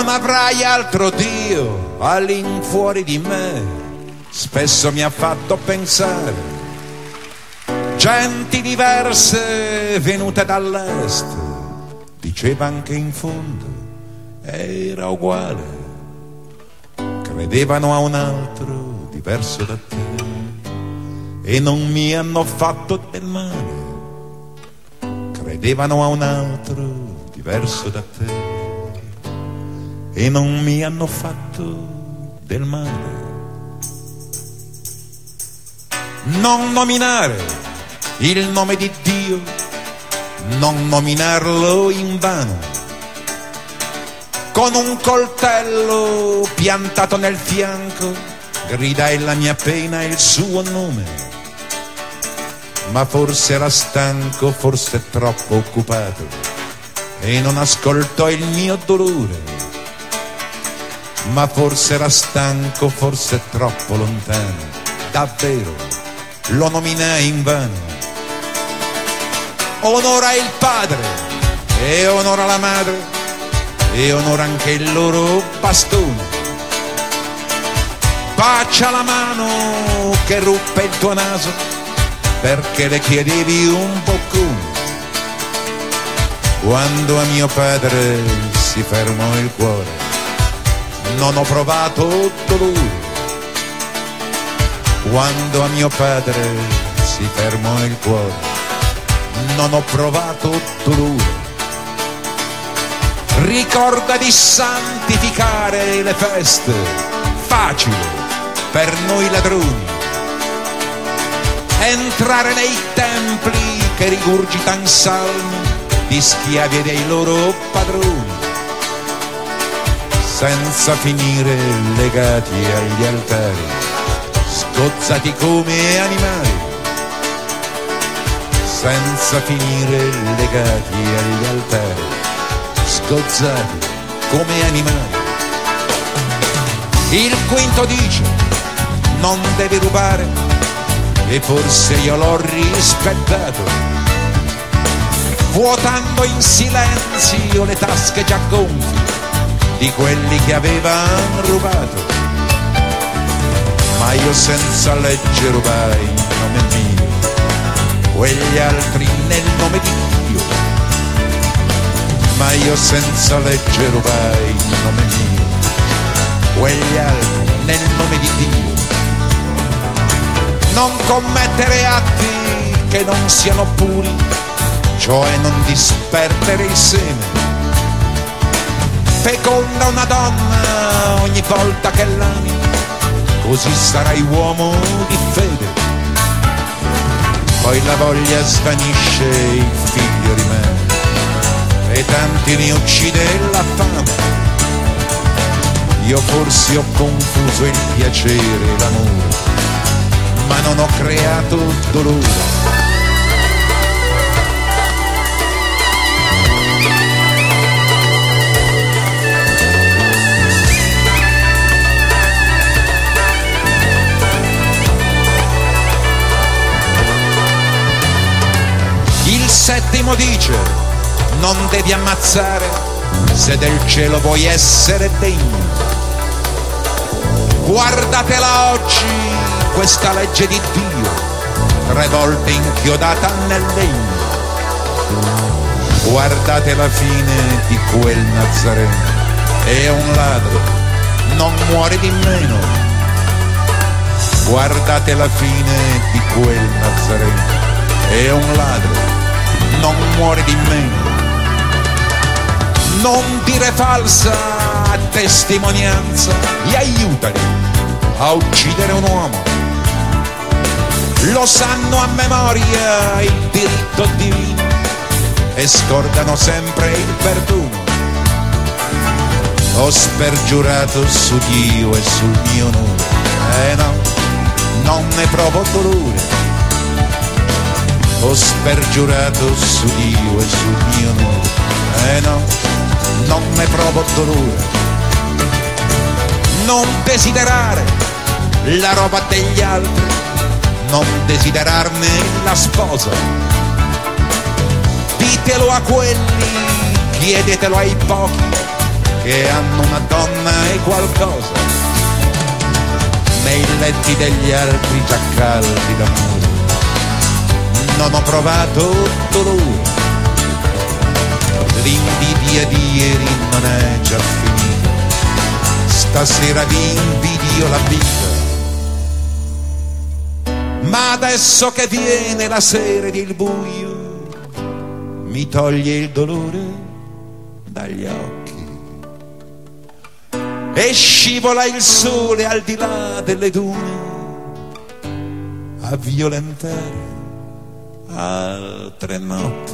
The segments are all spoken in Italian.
non avrai altro Dio all'infuori di me. Spesso mi ha fatto pensare, genti diverse venute dall'est, diceva anche in fondo era uguale, credevano a un altro diverso da te e non mi hanno fatto del male, credevano a un altro diverso da te e non mi hanno fatto del male. Non nominare il nome di Dio, non nominarlo in vano, con un coltello piantato nel fianco gridai la mia pena e il suo nome, ma forse era stanco, forse troppo occupato e non ascoltò il mio dolore, ma forse era stanco, forse troppo lontano, davvero lo nominai invano. Onora il padre e onora la madre e onora anche il loro bastone, bacia la mano che ruppe il tuo naso perché le chiedevi un boccone. Quando a mio padre si fermò il cuore non ho provato dolore. Quando a mio padre si fermò il cuore non ho provato dolore. Ricorda di santificare le feste, facile per noi ladroni, entrare nei templi che rigurgitan salmi di schiavi e dei loro padroni, senza finire legati agli altari, sgozzati come animali, senza finire legati agli altari, sgozzati come animali. Il quinto dice non devi rubare e forse io l'ho rispettato, vuotando in silenzio le tasche già gonfie di quelli che avevano rubato. Ma io senza legge rubai in nome mio, quegli altri nel nome di Dio. Ma io senza legge rubai in nome mio, quegli altri nel nome di Dio. Non commettere atti che non siano puri, cioè non disperdere il seme. Feconda una donna ogni volta che l'ami, così sarai uomo di fede. Poi la voglia svanisce, il figlio rimane e tanti ne uccide la fame. Io forse ho confuso il piacere e l'amore, ma non ho creato dolore. Il settimo dice non devi ammazzare se del cielo vuoi essere degno. Guardatela oggi questa legge di Dio, 3 volte inchiodata nel legno. Guardate la fine di quel Nazareno, è un ladro, non muore di meno. Guardate la fine di quel Nazareno, è un ladro, non muore di meno. Non dire falsa testimonianza e aiutali a uccidere un uomo. Lo sanno a memoria il diritto divino e scordano sempre il perdono. Ho spergiurato su Dio e sul mio onore, no, non ne provo dolore. Ho spergiurato su Dio e sul mio onore, no, non ne provo dolore. Non desiderare la roba degli altri, non desiderarne la sposa. Ditelo a quelli, chiedetelo ai pochi che hanno una donna e qualcosa, nei letti degli altri già caldi d'amore. Non ho provato dolore, l'invidia di ieri non è già finita, stasera vi invidio la vita. Ma adesso che viene la sera ed il buio mi toglie il dolore dagli occhi e scivola il sole al di là delle dune a violentare altre notti.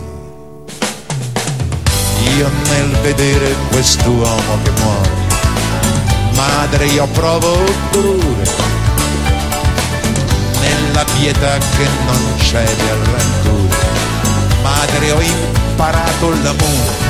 Io nel vedere quest'uomo che muore, madre, io provo dolore, nella pietà che non cede al rancore. Madre, ho imparato l'amore.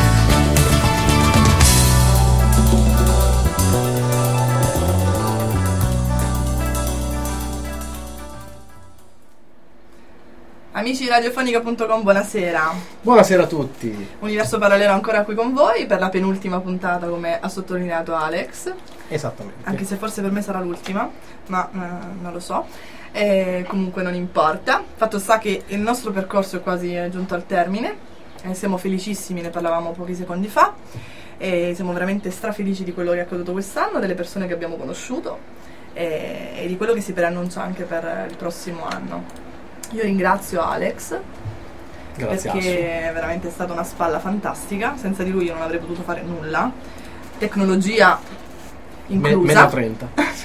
Amici di radiofonica.com, buonasera. Buonasera a tutti. Universo parallelo ancora qui con voi per la penultima puntata, come ha sottolineato Alex. Esattamente. Anche se forse per me sarà l'ultima, ma non lo so. Comunque non importa. Fatto sta che il nostro percorso è quasi giunto al termine. Siamo felicissimi, ne parlavamo pochi secondi fa. Siamo veramente strafelici di quello che è accaduto quest'anno, delle persone che abbiamo conosciuto e di quello che si preannuncia anche per il prossimo anno. Io ringrazio Alex. Grazie, perché è veramente stata una spalla fantastica. Senza di lui io non avrei potuto fare nulla. Tecnologia inclusa. Meno 30.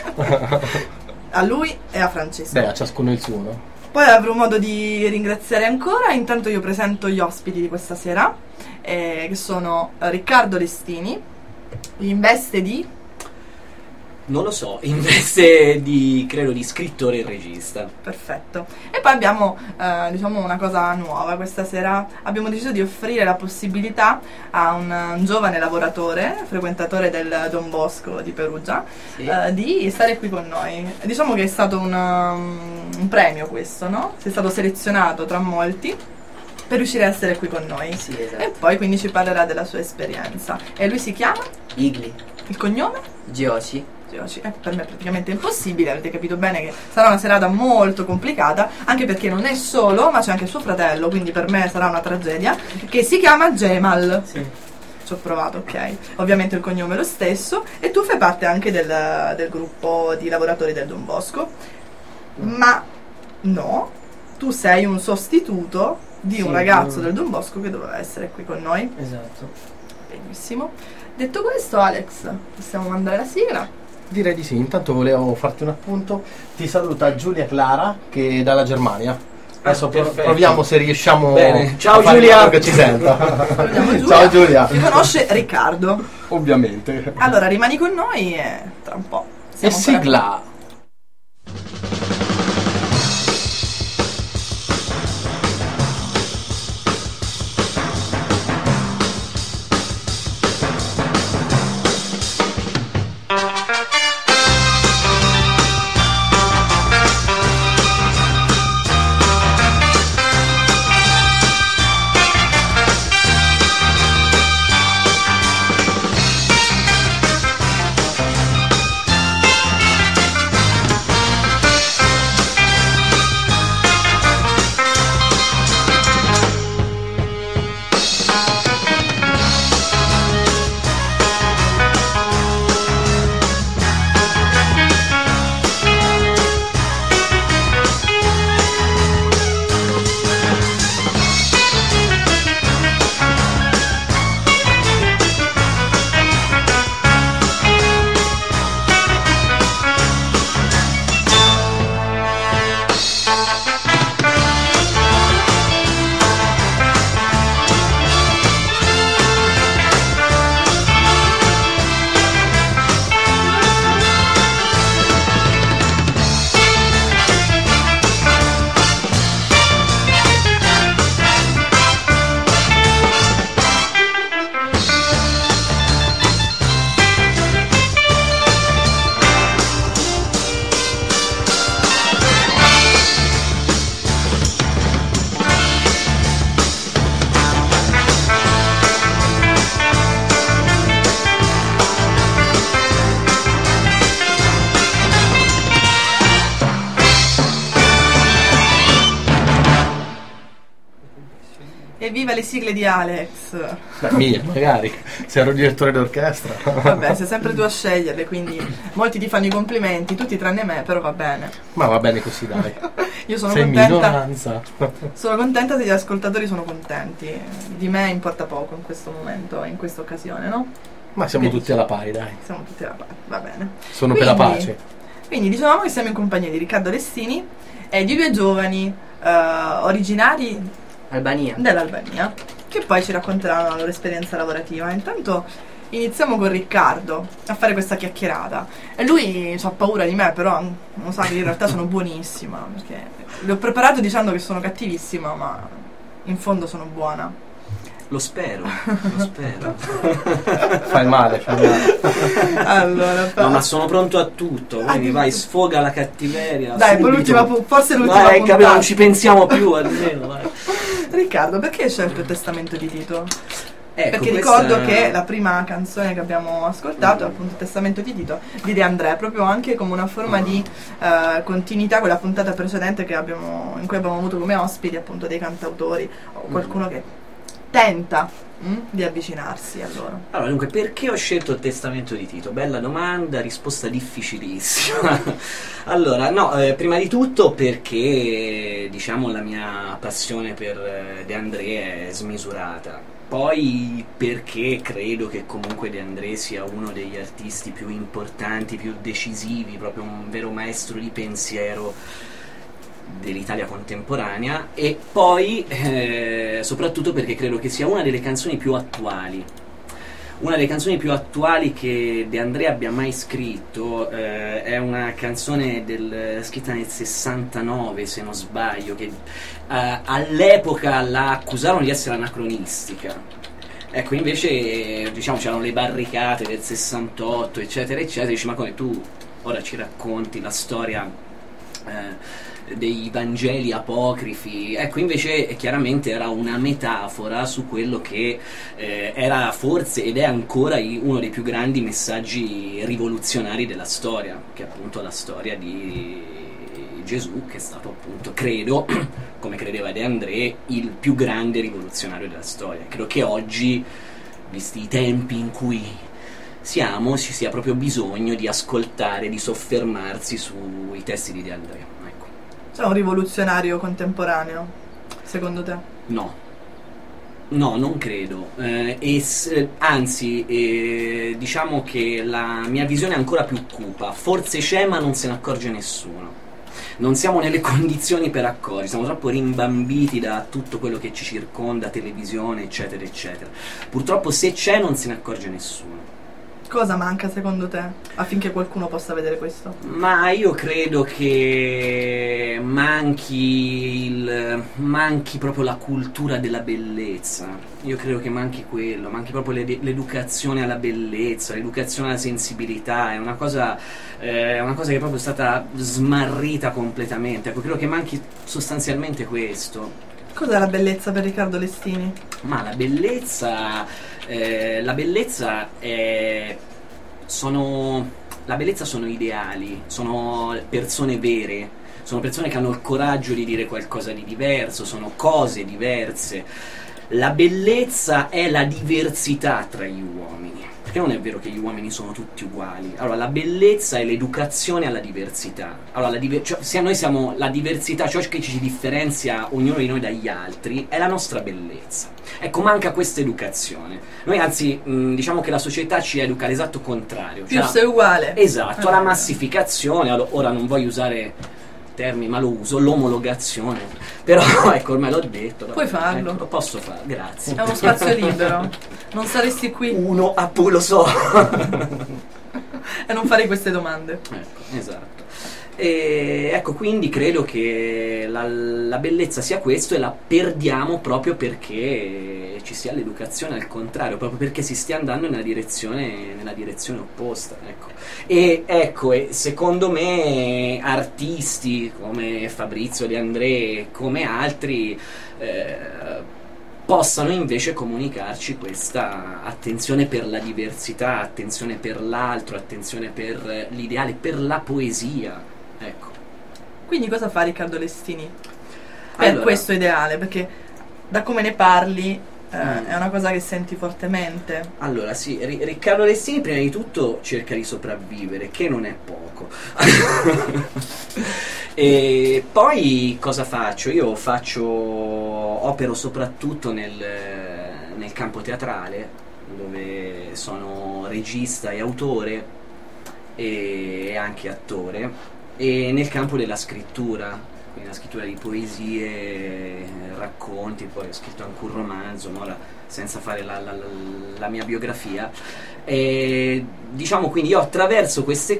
A lui e a Francesco. Beh, a ciascuno il suo, no? Poi avrò modo di ringraziare ancora. Intanto io presento gli ospiti di questa sera, che sono Riccardo Lestini, in veste di... Non lo so, in veste di, credo, di scrittore e regista. Perfetto. E poi abbiamo, diciamo, una cosa nuova. Questa sera abbiamo deciso di offrire la possibilità a un giovane lavoratore, frequentatore del Don Bosco di Perugia, Sì. di stare qui con noi. Diciamo che è stato un premio questo, no? Sei stato selezionato tra molti per riuscire a essere qui con noi. Sì, esatto. E poi quindi ci parlerà della sua esperienza. E lui si chiama? Igli, Il cognome? Gioci. Per me è praticamente impossibile, avete capito bene che sarà una serata molto complicata, anche perché non è solo, ma c'è anche suo fratello, quindi per me sarà una tragedia, che si chiama Gemal. Sì. Ci ho provato, ok. Ovviamente il cognome è lo stesso e tu fai parte anche del gruppo di lavoratori del Don Bosco, ma no, tu sei un sostituto di un Sì, ragazzo no. del Don Bosco che doveva essere qui con noi. Esatto. Benissimo. Detto questo, Alex, possiamo mandare la sigla? Direi di sì. Intanto volevo farti un appunto. Ti saluta Giulia Clara, che è dalla Germania. Adesso perfetto. proviamo se riusciamo. Bene. Ciao, a fare in Giulia. modo che ci senta. Salutiamo Giulia. Ciao Giulia. Ci conosce Riccardo. Ovviamente. Allora rimani con noi e tra un po'. E siamo ancora sigla. viva le sigle di Alex. Beh, mia, magari. Se ero direttore d'orchestra. Vabbè, sei sempre tu a sceglierle, quindi molti ti fanno i complimenti, tutti tranne me, però va bene. Ma va bene così, dai. Io sono Sei in contenta. minoranza. Sono contenta se gli ascoltatori sono contenti. Di me importa poco in questo momento, in questa occasione, no? Ma siamo Quindi tutti alla pari, dai. siamo tutti alla pari, va bene. Sono per la pace. Quindi dicevamo che siamo in compagnia di Riccardo Lestini e di due giovani originari Albania. dell'Albania, che poi ci racconteranno la loro esperienza lavorativa. Intanto iniziamo con Riccardo a fare questa chiacchierata. E lui ha paura di me, però non sa che in realtà sono buonissima, perché le ho preparato dicendo che sono cattivissima, ma in fondo sono buona. Lo spero, lo spero. Fai male, fai male. Allora, No, ma sono pronto a tutto, quindi vai, sfoga la cattiveria. dai, poi subito. forse l'ultima Vai, puntata. capito, non ci pensiamo più almeno, vai. Riccardo, perché hai scelto il testamento di Tito? Ecco, Perché questa- ricordo che la prima canzone che abbiamo ascoltato è appunto il testamento di Tito di De André, proprio anche come una forma di continuità con la puntata precedente in cui abbiamo avuto come ospiti appunto dei cantautori o qualcuno che tenta di avvicinarsi a loro. Allora, dunque, perché ho scelto il testamento di Tito? Bella domanda, risposta difficilissima. Allora, no, prima di tutto perché, diciamo, la mia passione per De André è smisurata. Poi perché credo che comunque De André sia uno degli artisti più importanti, più decisivi, proprio un vero maestro di pensiero dell'Italia contemporanea, e poi soprattutto perché credo che sia una delle canzoni più attuali. Una delle canzoni più attuali che De André abbia mai scritto è una canzone scritta nel 69, se non sbaglio, che all'epoca la accusarono di essere anacronistica. Ecco, invece, diciamo, c'erano le barricate del 68, eccetera, eccetera. Dici, ma come tu ora ci racconti la storia dei Vangeli apocrifi? Ecco, invece chiaramente era una metafora su quello che era forse ed è ancora uno dei più grandi messaggi rivoluzionari della storia, che è appunto la storia di Gesù, che è stato appunto, credo, come credeva De André, il più grande rivoluzionario della storia. Credo che oggi, visti i tempi in cui siamo, ci sia proprio bisogno di ascoltare, di soffermarsi sui testi di De André. Ecco. C'è un rivoluzionario contemporaneo, secondo te? No, non credo. Anzi, diciamo che la mia visione è ancora più cupa. Forse c'è, ma non se ne accorge nessuno. Non siamo nelle condizioni per accorgerci, siamo troppo rimbambiti da tutto quello che ci circonda, televisione, eccetera, eccetera. Purtroppo se c'è non se ne accorge nessuno. Cosa manca secondo te affinché qualcuno possa vedere questo? Ma io credo che manchi proprio la cultura della bellezza. Io credo che manchi quello, manchi proprio l'educazione alla bellezza, l'educazione alla sensibilità. È una cosa che è proprio stata smarrita completamente. Ecco, credo che manchi sostanzialmente questo. Cos'è la bellezza per Riccardo Lestini? Ma la bellezza sono ideali, sono persone vere, sono persone che hanno il coraggio di dire qualcosa di diverso, sono cose diverse. La bellezza è la diversità tra gli uomini, perché non è vero che gli uomini sono tutti uguali. Allora, la bellezza è l'educazione alla diversità. Allora, se noi siamo la diversità, ciò che ci differenzia ognuno di noi dagli altri, è la nostra bellezza. Ecco, manca questa educazione. Noi anzi, diciamo che la società ci educa all'esatto contrario. Più sei uguale. Esatto, alla massificazione. Ora non voglio usare termini, ma lo uso, l'omologazione. Però ecco, ormai l'ho detto. Puoi farlo. Ecco, lo posso fare, grazie. È uno spazio libero. Non saresti qui Lo so. e non farei queste domande. Ecco, esatto. E ecco, quindi credo che la bellezza sia questo, e la perdiamo proprio perché ci sia l'educazione al contrario, proprio perché si stia andando nella direzione opposta. Ecco. E secondo me artisti come Fabrizio De André, come altri, possano invece comunicarci questa attenzione per la diversità, attenzione per l'altro, attenzione per l'ideale, per la poesia. Ecco. Quindi cosa fa Riccardo Lestini per Allora, questo ideale? Perché da come ne parli è una cosa che senti fortemente. Allora sì, Riccardo Lestini prima di tutto cerca di sopravvivere, che non è poco. E poi cosa faccio? Io opero soprattutto nel campo teatrale, dove sono regista e autore e anche attore, e nel campo della scrittura, quindi la scrittura di poesie, racconti, poi ho scritto anche un romanzo, ora senza fare la mia biografia. E diciamo, quindi io attraverso queste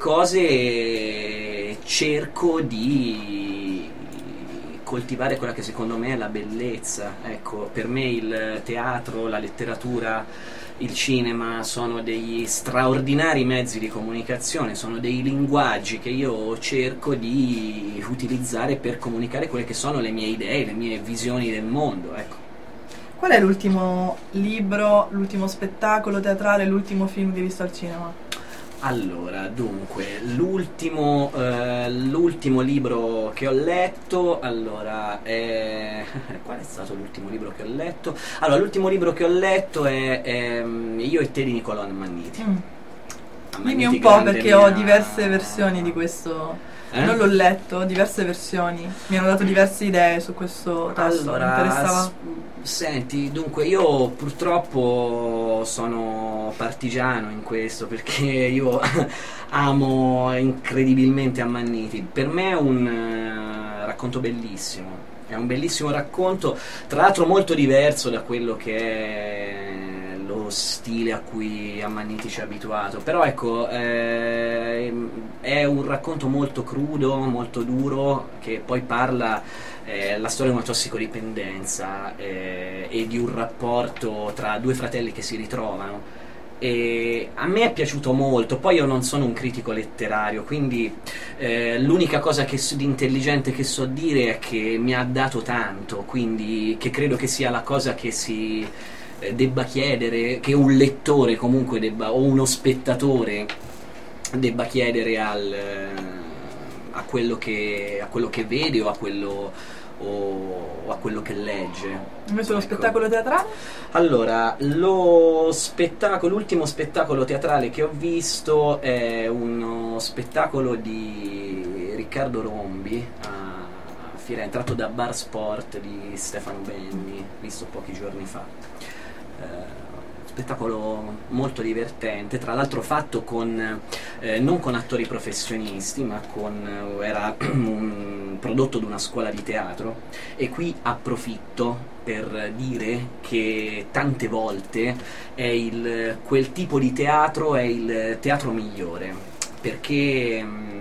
cose cerco di coltivare quella che secondo me è la bellezza. Ecco, per me il teatro, la letteratura, il cinema sono degli straordinari mezzi di comunicazione, sono dei linguaggi che io cerco di utilizzare per comunicare quelle che sono le mie idee, le mie visioni del mondo, ecco. Qual è l'ultimo libro, l'ultimo spettacolo teatrale, l'ultimo film che hai visto al cinema? Allora, dunque, l'ultimo libro che ho letto, allora, qual è stato l'ultimo libro che ho letto? Allora, l'ultimo libro che ho letto è Io e te di Niccolò Ammanniti. Dimmi un po', perché ho diverse versioni di questo. Non l'ho letto, diverse versioni. Mi hanno dato diverse idee su questo testo. Allora, mi interessava. Senti, dunque io purtroppo sono partigiano in questo, perché io amo incredibilmente Ammanniti. Per me è un racconto bellissimo, è un bellissimo racconto, tra l'altro molto diverso da quello che è lo stile a cui Ammanniti ci ha abituato, però ecco, è un racconto molto crudo, molto duro, che poi parla la storia di una tossicodipendenza e di un rapporto tra due fratelli che si ritrovano. E a me è piaciuto molto. Poi io non sono un critico letterario, quindi l'unica cosa di intelligente che so dire è che mi ha dato tanto, quindi che credo che sia la cosa che si debba chiedere, che un lettore comunque debba, o uno spettatore debba chiedere a quello che vede o a quello che legge. Invece lo Ecco. spettacolo teatrale? Allora, l'ultimo spettacolo teatrale che ho visto è uno spettacolo di Riccardo Rombi a Firenze, tratto da Bar Sport di Stefano Benni, visto pochi giorni fa. Spettacolo molto divertente, tra l'altro fatto non con attori professionisti, ma era un prodotto di una scuola di teatro, e qui approfitto per dire che tante volte quel tipo di teatro è il teatro migliore, perché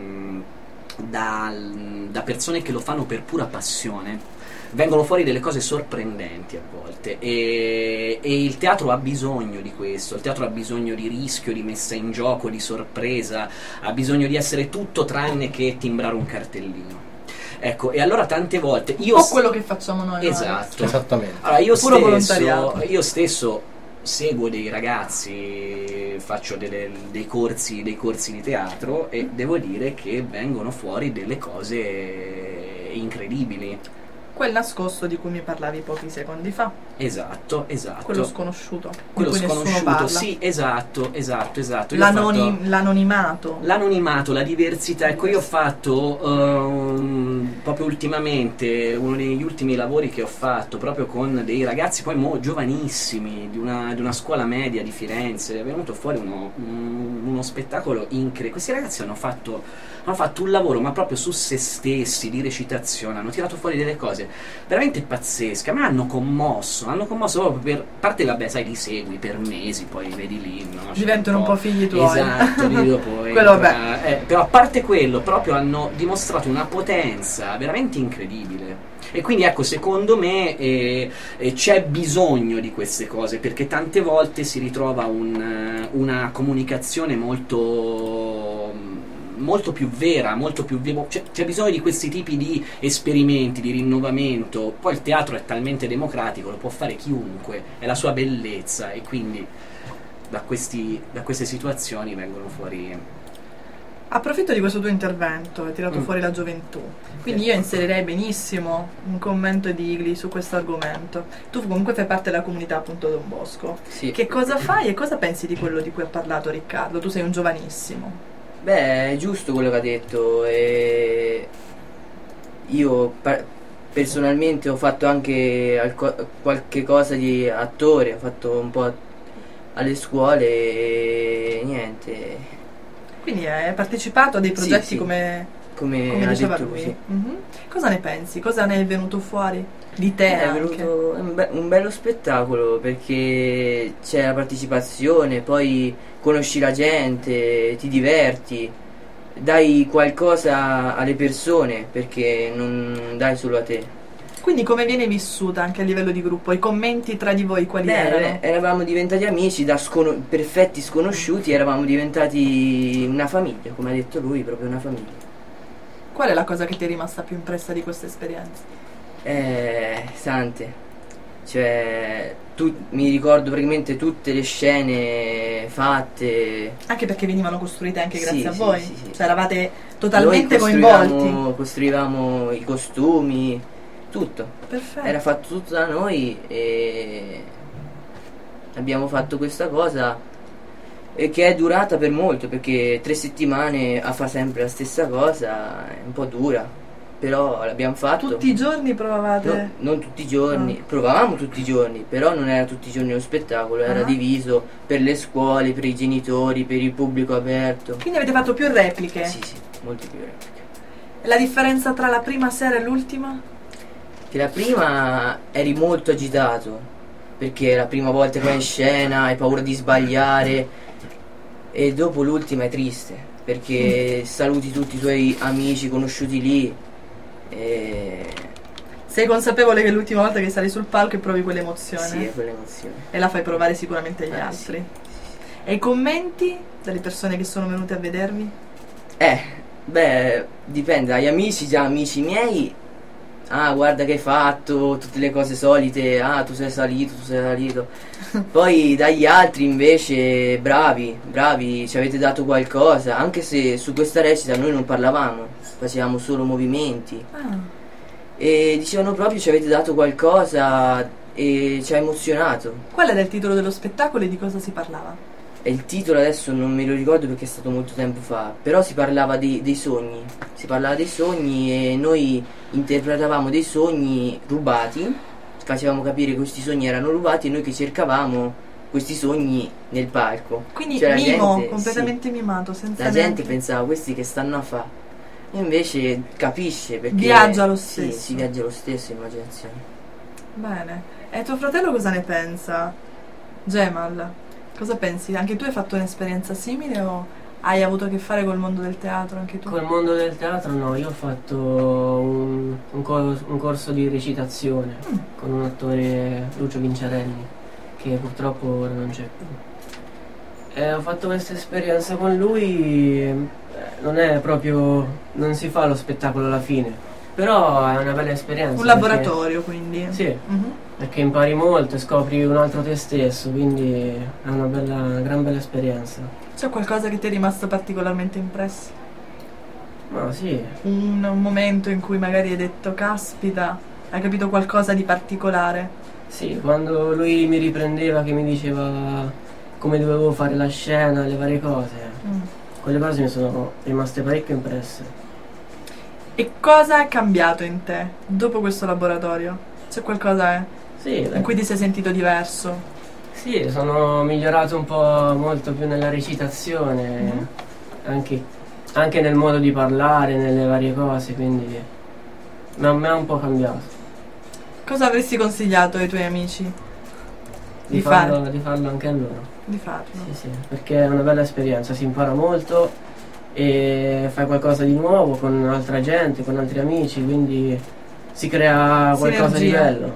da persone che lo fanno per pura passione vengono fuori delle cose sorprendenti a volte, e il teatro ha bisogno di questo. Il teatro ha bisogno di rischio, di messa in gioco, di sorpresa, ha bisogno di essere tutto tranne che timbrare un cartellino. Ecco, e allora tante volte quello che facciamo noi. Esatto. Esattamente. Allora Puro volontariato. io stesso seguo dei ragazzi, faccio dei corsi di teatro, e devo dire che vengono fuori delle cose incredibili. Quel nascosto di cui mi parlavi pochi secondi fa. Esatto. Quello sconosciuto. Quello di cui nessuno sconosciuto, parla. sì, esatto. L'anonimato. L'anonimato, la diversità. Ecco, io ho fatto proprio ultimamente, uno degli ultimi lavori che ho fatto proprio con dei ragazzi poi giovanissimi di una scuola media di Firenze. È venuto fuori uno spettacolo incredibile. Questi ragazzi hanno fatto un lavoro ma proprio su se stessi, di recitazione, hanno tirato fuori delle cose veramente pazzesche. A me hanno commosso proprio per parte, vabbè, sai, li segui per mesi, poi vedi lì, no? Diventano un po' figli tuoi. Esatto, lì dopo Quello vabbè. però a parte quello, proprio hanno dimostrato una potenza veramente incredibile. E quindi ecco, secondo me c'è bisogno di queste cose, perché tante volte si ritrova una comunicazione molto più vera, molto più vivo. C'è bisogno di questi tipi di esperimenti, di rinnovamento. Poi il teatro è talmente democratico, lo può fare chiunque, è la sua bellezza, e quindi da queste situazioni vengono fuori. Approfitto di questo tuo intervento, hai tirato fuori la gioventù, quindi io inserirei benissimo un commento di Igli su questo argomento. Tu comunque fai parte della comunità appunto Don Bosco. Sì. Che cosa fai e cosa pensi di quello di cui ha parlato Riccardo? Tu sei un giovanissimo. Beh, è giusto quello che ha detto. E io personalmente ho fatto anche qualche cosa di attore, ho fatto un po' alle scuole e niente. Quindi hai partecipato a dei progetti Sì. come Come ha diceva detto lui. sì. Mhm. Cosa ne pensi? Cosa ne è venuto fuori di te È anche? venuto un bello spettacolo perché c'è la partecipazione, poi conosci la gente, ti diverti, dai qualcosa alle persone perché non dai solo a te. Quindi come viene vissuta anche a livello di gruppo? I commenti tra di voi quali erano? Eravamo diventati amici da perfetti sconosciuti, eravamo diventati una famiglia, come ha detto lui, proprio una famiglia. Qual è la cosa che ti è rimasta più impressa di questa esperienza? Tante. Cioè, mi ricordo praticamente tutte le scene fatte. Anche perché venivano costruite anche Sì, grazie a sì, voi. sì, sì. Cioè eravate totalmente Noi coinvolti. costruivamo i costumi, tutto. Perfetto. Era fatto tutto da noi e abbiamo fatto questa cosa che è durata per molto perché 3 settimane a fare sempre la stessa cosa è un po' dura, però l'abbiamo fatto. Tutti i giorni provavate? No, non tutti i giorni, provavamo tutti i giorni, però non era tutti i giorni lo spettacolo, era diviso per le scuole, per i genitori, per il pubblico aperto. Quindi avete fatto più repliche? Sì, molte più repliche. La differenza tra la prima sera e l'ultima? Che la prima eri molto agitato, perché è la prima volta che vai in scena, hai paura di sbagliare, e dopo l'ultima è triste, perché saluti tutti i tuoi amici conosciuti lì. E Sei consapevole che è l'ultima volta che sali sul palco e provi quell'emozione? sì, è quell'emozione. E la fai provare sicuramente agli altri. E i commenti dalle persone che sono venute a vedervi? Beh, dipende, dagli amici, già amici miei, guarda che hai fatto, tutte le cose solite, tu sei salito. Poi dagli altri invece, bravi, ci avete dato qualcosa, anche se su questa recita noi non parlavamo, facevamo solo movimenti. E dicevano proprio ci avete dato qualcosa e ci ha emozionato. Qual era il titolo dello spettacolo e di cosa si parlava? E il titolo adesso non me lo ricordo perché è stato molto tempo fa, però si parlava dei sogni, e noi interpretavamo dei sogni rubati, facevamo capire che questi sogni erano rubati e noi che cercavamo questi sogni nel palco. Quindi Cioè, completamente mimato, senza la gente neanche... pensava questi che stanno a fa, e invece capisce perché viaggia lo stesso. Sì, si viaggia lo stesso, immaginazione. Bene. E tuo fratello cosa ne pensa? Gemal, cosa pensi? Anche tu hai fatto un'esperienza simile o hai avuto a che fare col mondo del teatro anche tu? Col mondo del teatro no, io ho fatto un corso di recitazione con un attore, Lucio Vincerelli, che purtroppo ora non c'è più. E ho fatto questa esperienza con lui, non è proprio, non si fa lo spettacolo alla fine, però è una bella esperienza. Un laboratorio quindi? Sì, perché impari molto e scopri un altro te stesso, quindi è una gran bella esperienza. C'è qualcosa che ti è rimasto particolarmente impresso? Ma sì. Un momento in cui magari hai detto caspita, hai capito qualcosa di particolare? Sì, quando lui mi riprendeva, che mi diceva come dovevo fare la scena, le varie cose, quelle cose mi sono rimaste parecchio impresse. E cosa è cambiato in te dopo questo laboratorio? C'è qualcosa in cui ti sei sentito diverso? Sì, sono migliorato un po' molto più nella recitazione, anche nel modo di parlare, nelle varie cose, quindi mi ha un po' cambiato. Cosa avresti consigliato ai tuoi amici? Di farlo anche a loro. Di farlo? Sì, perché è una bella esperienza, si impara molto e fai qualcosa di nuovo con altra gente, con altri amici, quindi si crea qualcosa di bello.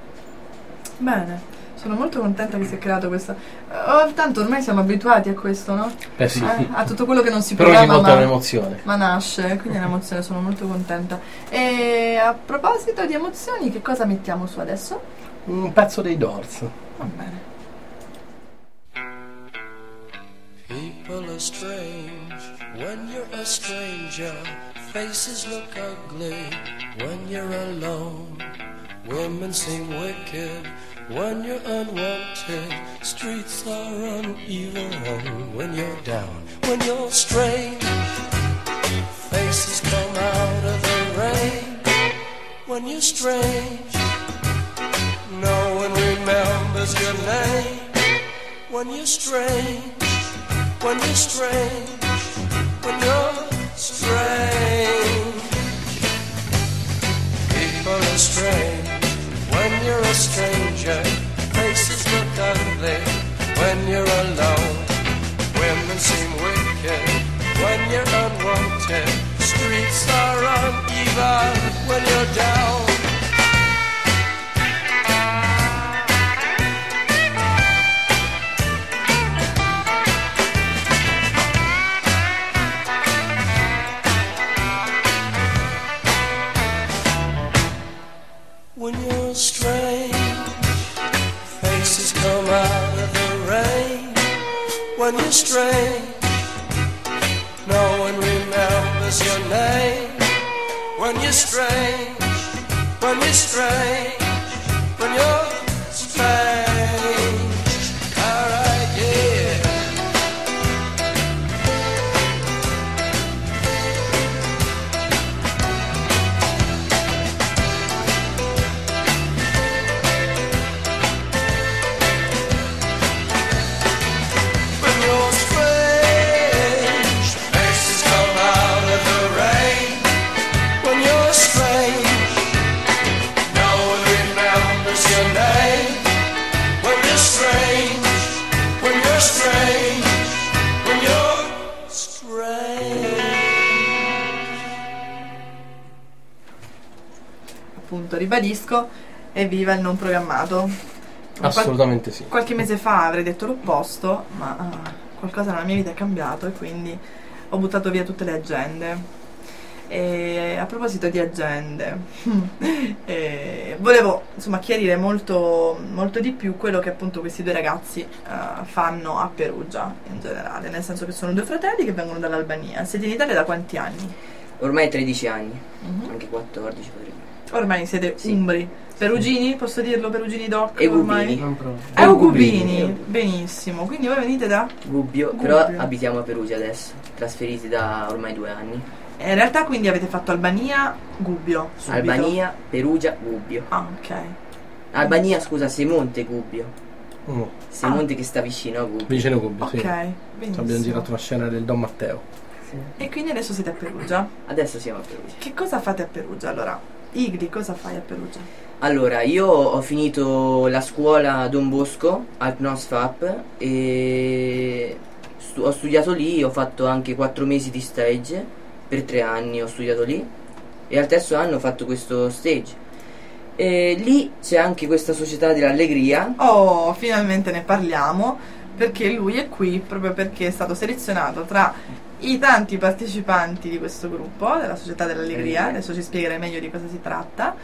Bene, sono molto contenta che si è creato questo. Tanto ormai siamo abituati a questo, no? Sì. A tutto quello che non si però programma, ogni volta è un'emozione. ma nasce, quindi è un'emozione, sono molto contenta. E a proposito di emozioni, che cosa mettiamo su adesso? Un pezzo dei Doors. Va bene. People are strange when you're a stranger. Faces look ugly when you're alone. Women seem wicked when you're unwanted. Streets are uneven when you're down. When you're strange, faces come out of the rain. When you're strange, no one remembers your name. When you're strange, when you're strange, when you're strange. People are strange when you're a stranger. Faces look ugly when you're alone. Women seem wicked when you're unwanted. Streets are uneven when you're down. When you're strange, faces come out of the rain. When you're strange, no one remembers your name. When you're strange, when you're strange, when you're strange. Alright, yeah. When you're strange, faces come out of the rain. When you're strange, no one remembers your name. When you're strange, when you're strange, when you're strange. Appunto, ribadisco, evviva il non programmato. Assolutamente sì. Qualche mese fa avrei detto l'opposto, ma qualcosa nella mia vita è cambiato e quindi ho buttato via tutte le agende. E a proposito di agende, volevo insomma chiarire molto, molto di più quello che appunto questi due ragazzi fanno a Perugia in generale, nel senso che sono due fratelli che vengono dall'Albania. Siete in Italia da quanti anni? Ormai 13 anni, Mhm. anche 14 potrebbe. Ormai siete Sì. umbri. Perugini, posso dirlo? Perugini doc? E ormai? Gubini. Non proprio. Eugubini, benissimo. Quindi voi venite da... Gubbio, Gubbio. però abitiamo a Perugia adesso, trasferiti da ormai 2 anni. In realtà quindi avete fatto Albania, Gubbio, subito. Albania, Perugia, Gubbio. Ah, ok. Albania, scusa, Semonte, Gubbio. Mm. Semonte che sta vicino a Gubbio. Vicino Gubbio, Ok, sì. benissimo. Abbiamo girato la scena del Don Matteo. Sì. E quindi adesso siete a Perugia. Adesso siamo a Perugia. Che cosa fate a Perugia allora? Igli, cosa fai a Perugia? Allora, io ho finito la scuola Don Bosco al PNOSFAP e ho studiato lì, ho fatto anche 4 mesi di stage, per 3 anni ho studiato lì e al terzo anno ho fatto questo stage. E lì c'è anche questa società dell'allegria. Oh, finalmente ne parliamo, perché lui è qui proprio perché è stato selezionato tra i tanti partecipanti di questo gruppo, della Società dell'Allegria. Adesso ci spiegherai meglio di cosa si tratta.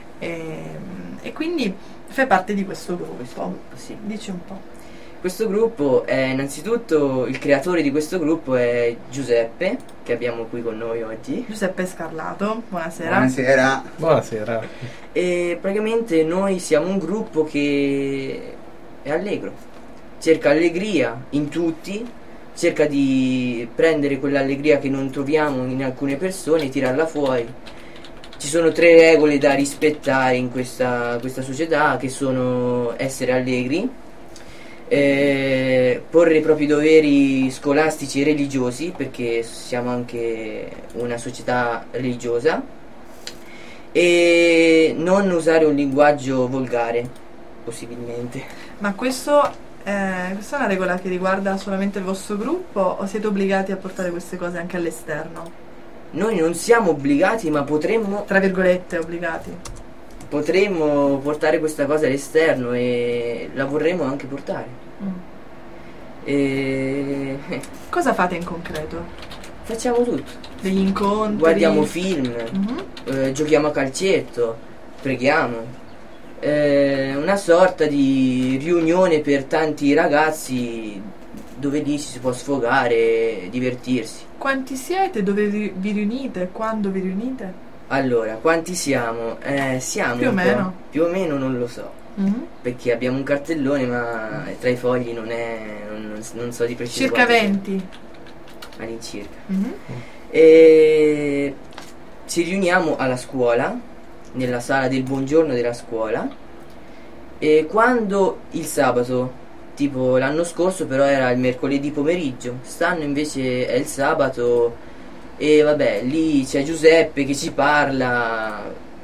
E quindi fai parte di questo gruppo. Sì. Dici un po'. Questo gruppo è innanzitutto il creatore di questo gruppo è Giuseppe, che abbiamo qui con noi oggi. Giuseppe Scarlato, buonasera. Buonasera. Buonasera. E praticamente noi siamo un gruppo che è allegro, cerca allegria in tutti, cerca di prendere quell'allegria che non troviamo in alcune persone e tirarla fuori. Ci sono 3 regole da rispettare in questa società, che sono essere allegri, porre i propri doveri scolastici e religiosi, perché siamo anche una società religiosa, e non usare un linguaggio volgare, possibilmente. Ma questa è una regola che riguarda solamente il vostro gruppo o siete obbligati a portare queste cose anche all'esterno? Noi non siamo obbligati, ma potremmo Tra virgolette, obbligati. portare questa cosa all'esterno e la vorremmo anche portare. Mm. E Cosa fate in concreto? facciamo tutto. Degli incontri? Guardiamo film, Mhm. giochiamo a calcetto, preghiamo. Una sorta di riunione per tanti ragazzi dove lì ci si può sfogare, divertirsi. Quanti siete? Dove vi riunite? Quando vi riunite? Allora, quanti siamo? Siamo Più o un po'. meno? Più o meno non lo so, perché abbiamo un cartellone, ma tra i fogli non so di preciso. Circa quanti 20. all'incirca. Mhm. E ci riuniamo alla scuola, nella sala del buongiorno della scuola, e quando il sabato, tipo l'anno scorso però era il mercoledì pomeriggio, quest'anno invece è il sabato, e vabbè, lì c'è Giuseppe che ci parla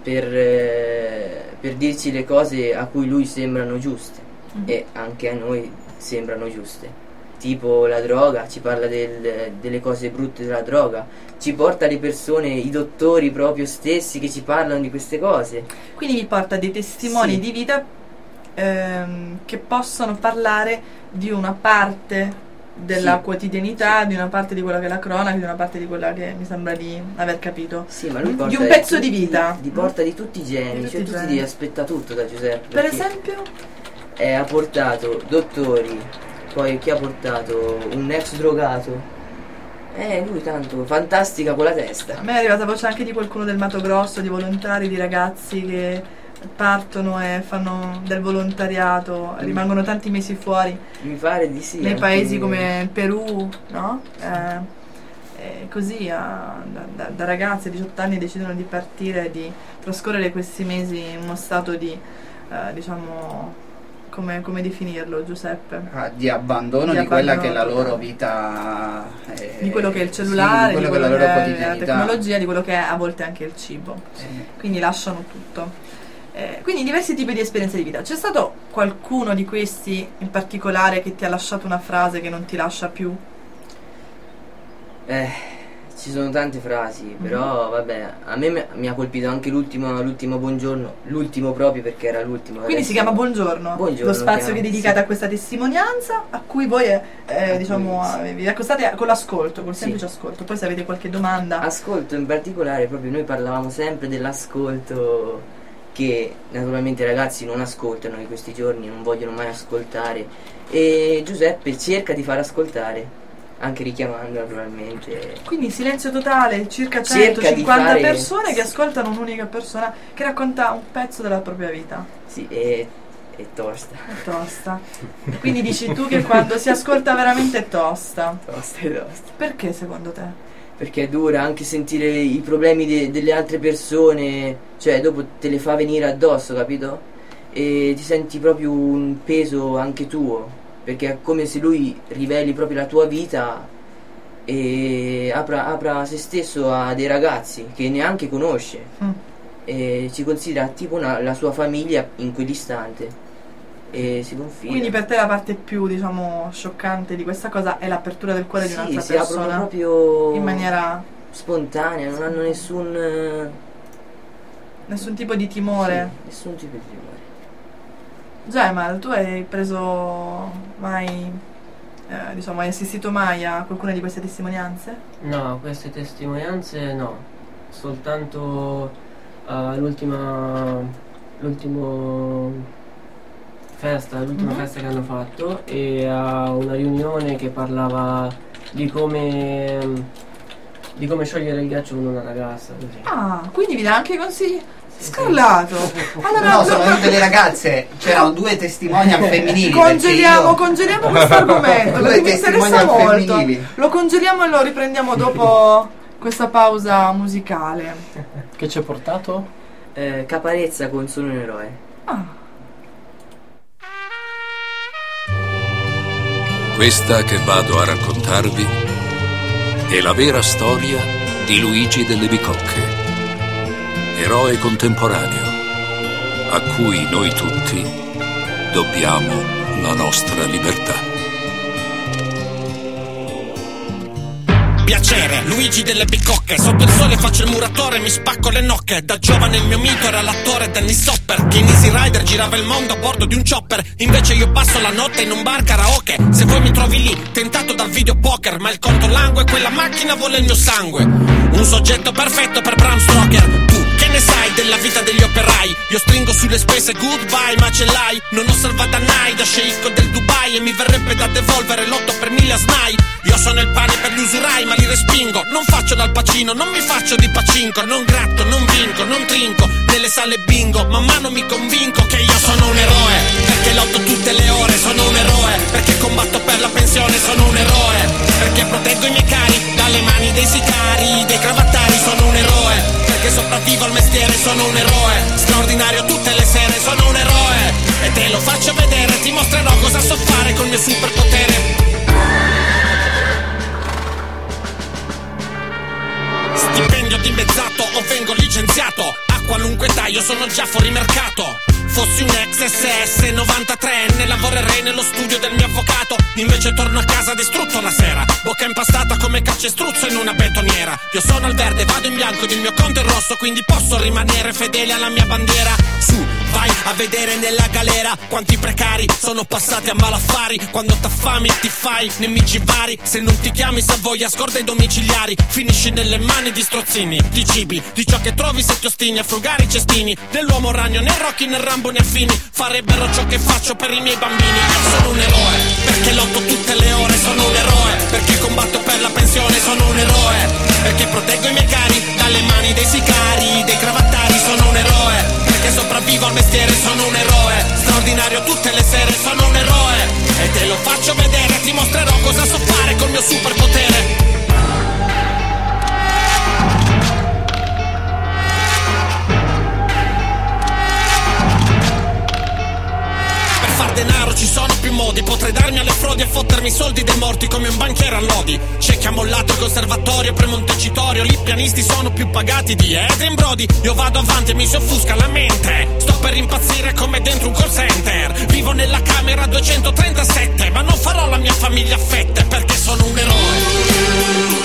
per dirci le cose a cui lui sembrano giuste e anche a noi sembrano giuste. Tipo la droga, ci parla delle cose brutte della droga, ci porta le persone, i dottori proprio stessi che ci parlano di queste cose. Quindi vi porta dei testimoni Sì. di vita che possono parlare di una parte della Sì. quotidianità, di una parte di quella che è la cronaca, di una parte di quella che mi sembra di aver capito. Sì, ma lui Di porta un pezzo di vita. Di porta di tutti i generi, Di cioè tutti i tu ti generi. devi aspettare tutto da Giuseppe. Per perché esempio? ha portato dottori, poi chi ha portato un ex drogato. Lui tanto fantastica con la testa. A me è arrivata voce anche di qualcuno del Mato Grosso, di volontari, di ragazzi che partono e fanno del volontariato, rimangono tanti mesi fuori Mi pare di sì. nei anche- paesi come il Perù, no? Così da ragazzi a 18 anni decidono di partire e di trascorrere questi mesi in uno stato di, diciamo, come definirlo, Giuseppe? Di abbandono Di di quella abbandono che è la loro totale. vita, Di quello che è il cellulare, sì, di di quello quello che che è la loro è la quotidianità. tecnologia, di quello che è a volte anche il cibo. Sì. Quindi lasciano tutto. Quindi diversi tipi di esperienze di vita. C'è stato qualcuno di questi in particolare che ti ha lasciato una frase che non ti lascia più? Ci sono tante frasi, però vabbè, a me mi ha colpito anche l'ultimo buongiorno, l'ultimo proprio perché era l'ultimo. Quindi adesso- si chiama Buongiorno, Buongiorno, lo spazio chiama, che dedicate sì. a questa testimonianza, a cui voi diciamo, vi accostate con l'ascolto, col Sì. semplice ascolto. Poi se avete qualche domanda, Ascolto in particolare, proprio noi parlavamo sempre dell'ascolto, che naturalmente i ragazzi non ascoltano in questi giorni, non vogliono mai ascoltare, e Giuseppe cerca di far ascoltare, anche richiamando naturalmente. quindi silenzio totale, circa Cerca di 150 fare- persone che ascoltano un'unica persona che racconta un pezzo della propria vita. Sì, è tosta. È tosta. Quindi dici tu che quando si ascolta veramente è tosta. Tosta è tosta. Perché secondo te? Perché è dura anche sentire i problemi delle altre persone, cioè dopo te le fa venire addosso, capito? E ti senti proprio un peso anche tuo, perché è come se lui riveli proprio la tua vita e apra se stesso a dei ragazzi che neanche conosce e ci considera tipo la sua famiglia in quell'istante e si confida. Quindi per te la parte più, diciamo, scioccante di questa cosa è l'apertura del cuore di Sì, un'altra si aprono persona proprio in maniera spontanea, non hanno nessun tipo di timore. sì, nessun tipo di timore. Gemal, tu hai preso mai, diciamo, hai assistito mai a qualcuna di queste testimonianze? No, queste testimonianze no, soltanto l'ultima festa che hanno fatto e a una riunione che parlava di come sciogliere il ghiaccio con una ragazza, così. Ah, quindi vi dà anche consigli? Scarlato! Allora, No, sono venute le ragazze, c'erano due testimonial femminili. congeliamo perché questo argomento Due perché mi interessa testimonial molto. femminili. Lo congeliamo e lo riprendiamo dopo questa pausa musicale. Che ci ha portato? Caparezza con Sono un eroe. Ah. Questa che vado a raccontarvi è la vera storia di Luigi delle Bicocche, eroe contemporaneo a cui noi tutti dobbiamo la nostra libertà. Piacere, Luigi delle Bicocche. Sotto il sole faccio il muratore, mi spacco le nocche. Da giovane il mio mito era l'attore Dennis Hopper, che in Easy Rider girava il mondo a bordo di un chopper. Invece io passo la notte in un bar karaoke. Se vuoi mi trovi lì, tentato dal videopoker, ma il conto langue, quella macchina vuole il mio sangue. Un soggetto perfetto per Bram Stoker. Tu che ne sai della vita degli operai? Io stringo sulle spese goodbye, ma ce l'hai? Non ho salvata Nai da sceicco del Dubai, e mi verrebbe da devolvere l'8 per 1000 a SNAI. Io sono il pane per gli usurai, ma li respingo. Non faccio dal Pacino, non mi faccio di pacinco. Non gratto, non vinco, non trinco nelle sale bingo. Man mano mi convinco che io sono un eroe, perché lotto tutte le ore. Sono un eroe, perché combatto per la pensione. Sono un eroe, perché proteggo i miei cari dalle mani dei sicari, dei cravattari. Sono un eroe, perché sopravvivo al mestiere. Sono un eroe, straordinario tutte le sere. Sono un eroe, e te lo faccio vedere. Ti mostrerò cosa so fare col mio superpotere. Stipendio dimezzato o vengo licenziato, a qualunque età io sono già fuori mercato. Fossi un ex SS 93enne, lavorerei nello studio del mio avvocato. Invece torno a casa distrutto la sera, bocca impastata come calcestruzzo in una betoniera. Io sono al verde, vado in bianco ed il mio conto è rosso, quindi posso rimanere fedele alla mia bandiera. Su, vai a vedere nella galera quanti precari sono passati a malaffari. Quando t'affami ti fai nemici vari, se non ti chiami Savoia scorda i domiciliari. Finisci nelle mani di strozzini, di cibi, di ciò che trovi se ti ostini a frugare i cestini. Nell'uomo ragno, né Rocky, né Rambo, né Fini farebbero ciò che faccio per i miei bambini. Io sono un eroe, perché lotto tutte le ore. Sono un eroe, perché combatto per la pensione. Sono un eroe, perché proteggo i miei cari dalle mani dei sicari, dei cravattari. Sono un eroe, perché sopravvivo al mestiere. Sono un eroe, straordinario tutte le sere. Sono un eroe, e te lo faccio vedere. Ti mostrerò cosa so fare col mio superpotere. Denaro ci sono più modi, potrei darmi alle frodi e fottermi i soldi dei morti come un banchiere a lodi. C'è chi ha mollato il conservatorio per Montecitorio, lì pianisti sono più pagati di Adrien Brody. Io vado avanti e mi si offusca la mente, sto per impazzire come dentro un call center. Vivo nella camera 237, ma non farò la mia famiglia a fette, perché sono un eroe.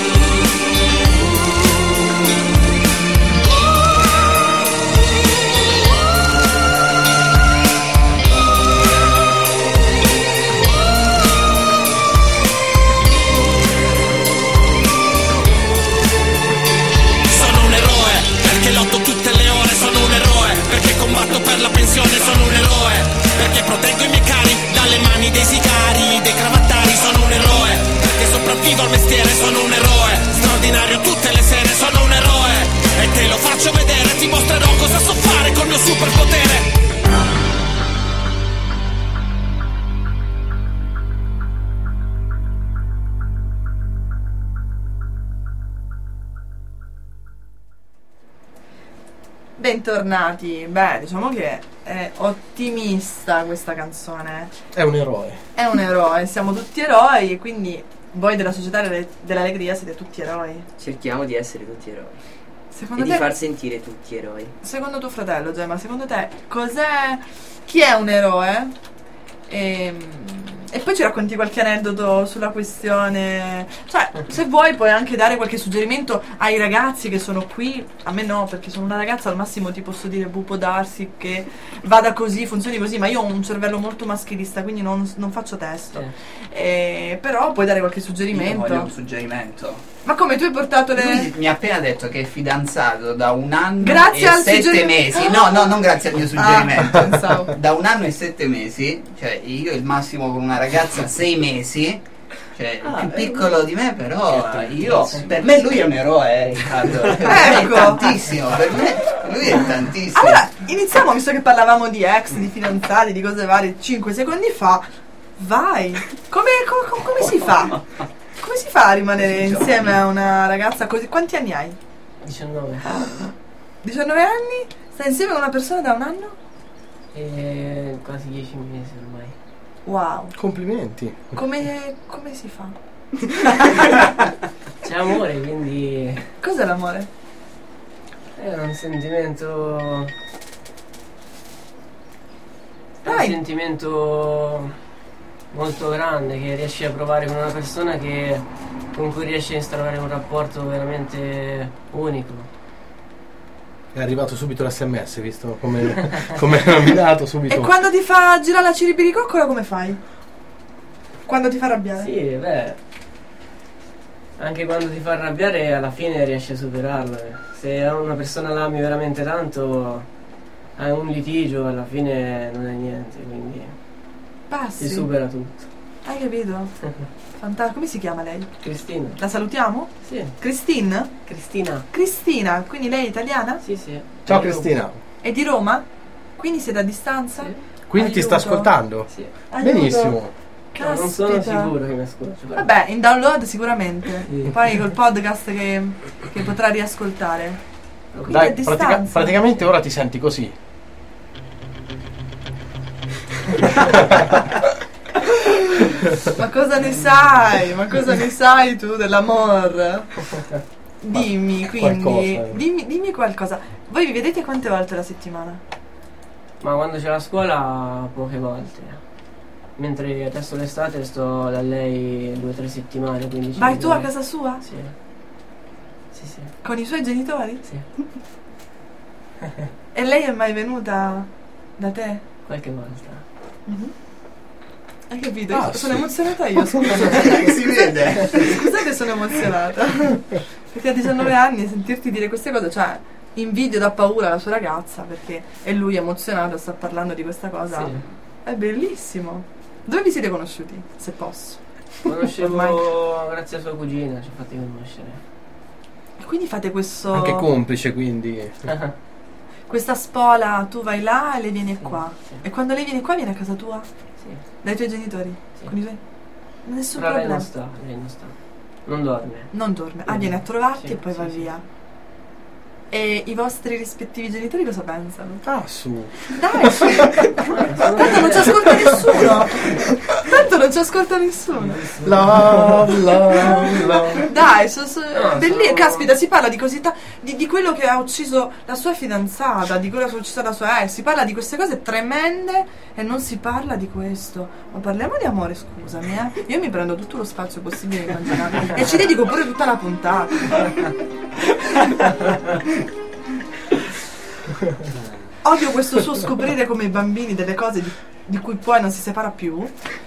Combatto per la pensione, sono un eroe, perché proteggo i miei cari dalle mani dei sicari, dei cravattari. Sono un eroe, perché sopravvivo al mestiere. Sono un eroe, straordinario tutte le sere. Sono un eroe, e te lo faccio vedere. Ti mostrerò cosa so fare col mio superpotere. Bentornati. Beh, diciamo che è ottimista questa canzone. È un eroe. È un eroe, siamo tutti eroi e quindi voi della Società dell'Allegria siete tutti eroi. Cerchiamo di essere tutti eroi. Secondo e te, di far sentire tutti eroi. Secondo tuo fratello, Gemma, secondo te chi è un eroe? E poi ci racconti qualche aneddoto sulla questione. Cioè, se vuoi puoi anche dare qualche suggerimento ai ragazzi che sono qui. A me no, perché sono una ragazza, al massimo ti posso dire può darsi che vada così, funzioni così, ma io ho un cervello molto maschilista, quindi non faccio testo. Però puoi dare qualche suggerimento. Io voglio un suggerimento. Ma come, tu hai portato le... Lui mi ha appena detto che è fidanzato da un anno grazie e 7 mesi. No, non grazie al mio suggerimento. Da un anno e 7 mesi. Cioè, io il massimo con una ragazza 6 mesi. Cioè, più piccolo di me, però per me lui è un eroe, Riccardo. È tantissimo, per me lui è tantissimo. Allora, iniziamo, visto che parlavamo di ex, di fidanzati, di cose varie 5 secondi fa. Vai! Come si fa? Come si fa a rimanere insieme a una ragazza così? Quanti anni hai? 19. 19 anni? Stai insieme a una persona da un anno? Quasi 10 mesi ormai. Wow. Complimenti. Come si fa? C'è amore, quindi... Cos'è l'amore? È un sentimento... È un Dai. sentimento molto grande che riesci a provare con una persona con cui riesci a instaurare un rapporto veramente unico. È arrivato subito l'SMS, visto come è nominato subito. E quando ti fa girare la ciribiricoccola come fai? Quando ti fa arrabbiare? Sì, beh, Anche quando ti fa arrabbiare, alla fine riesci a superarlo. Se una persona l'ami veramente tanto, hai un litigio, alla fine non è niente, quindi Passi. si supera tutto. Hai capito? Fantastico. Come si chiama lei? Cristina. La salutiamo? Sì. Cristina? Cristina, quindi lei è italiana? Sì, sì. Ciao Cristina. È di Roma? Quindi siete a distanza? Sì. Quindi ti sta Aiuto. ascoltando? Sì. Aiuto. Benissimo. No, non sono sicuro che mi ascolti. Vabbè, in download sicuramente. Sì. Poi col podcast che potrà riascoltare. Quindi Dai, a distanza. praticamente ora ti senti così. Ma cosa ne sai? Ma cosa ne sai tu dell'amor? Dimmi, quindi, qualcosa. dimmi qualcosa. Voi vi vedete quante volte alla settimana? Ma quando c'è la scuola, poche volte. Mentre adesso l'estate sto da lei 2 o 3 settimane, quindi ci Vai tu a vediamo. casa sua? Sì. Sì, sì. Con i suoi genitori? Sì. E lei è mai venuta da te? Qualche volta. Hai capito? Ah, Sono sì. emozionata io, scusate. Si vede. Scusate, sono emozionata. Perché a 19 anni sentirti dire queste cose, cioè invidio da paura la sua ragazza, perché è lui emozionato, sta parlando di questa cosa. Sì. È bellissimo. Dove vi siete conosciuti, se posso? Conoscevo Ormai. grazie a sua cugina, ci ha fatti conoscere. E quindi fate questo... Anche complice, quindi. questa spola, tu vai là e lei viene Sì, qua. sì. E quando lei viene qua viene a casa tua? Sì. Dai tuoi genitori? Sì. Con i tuoi? Nessun Però lei problema. non sta. Non dorme. Non dorme. Ah, viene a trovarti Sì, e poi sì, va sì. via. E i vostri rispettivi genitori cosa pensano? Ah, su. Dai, tanto non ci ascolta nessuno. Tanto non ci ascolta nessuno. Love. Dai, No, bellissimo. sono- Caspita, si parla di così di quello che ha ucciso la sua fidanzata, di quello che ha ucciso la sua ex. Si parla di queste cose tremende e non si parla di questo. Ma parliamo di amore, scusami, eh. Io mi prendo tutto lo spazio possibile e immaginabile e ci dedico pure tutta la puntata. Odio questo suo scoprire come i bambini delle cose di cui poi non si separa più.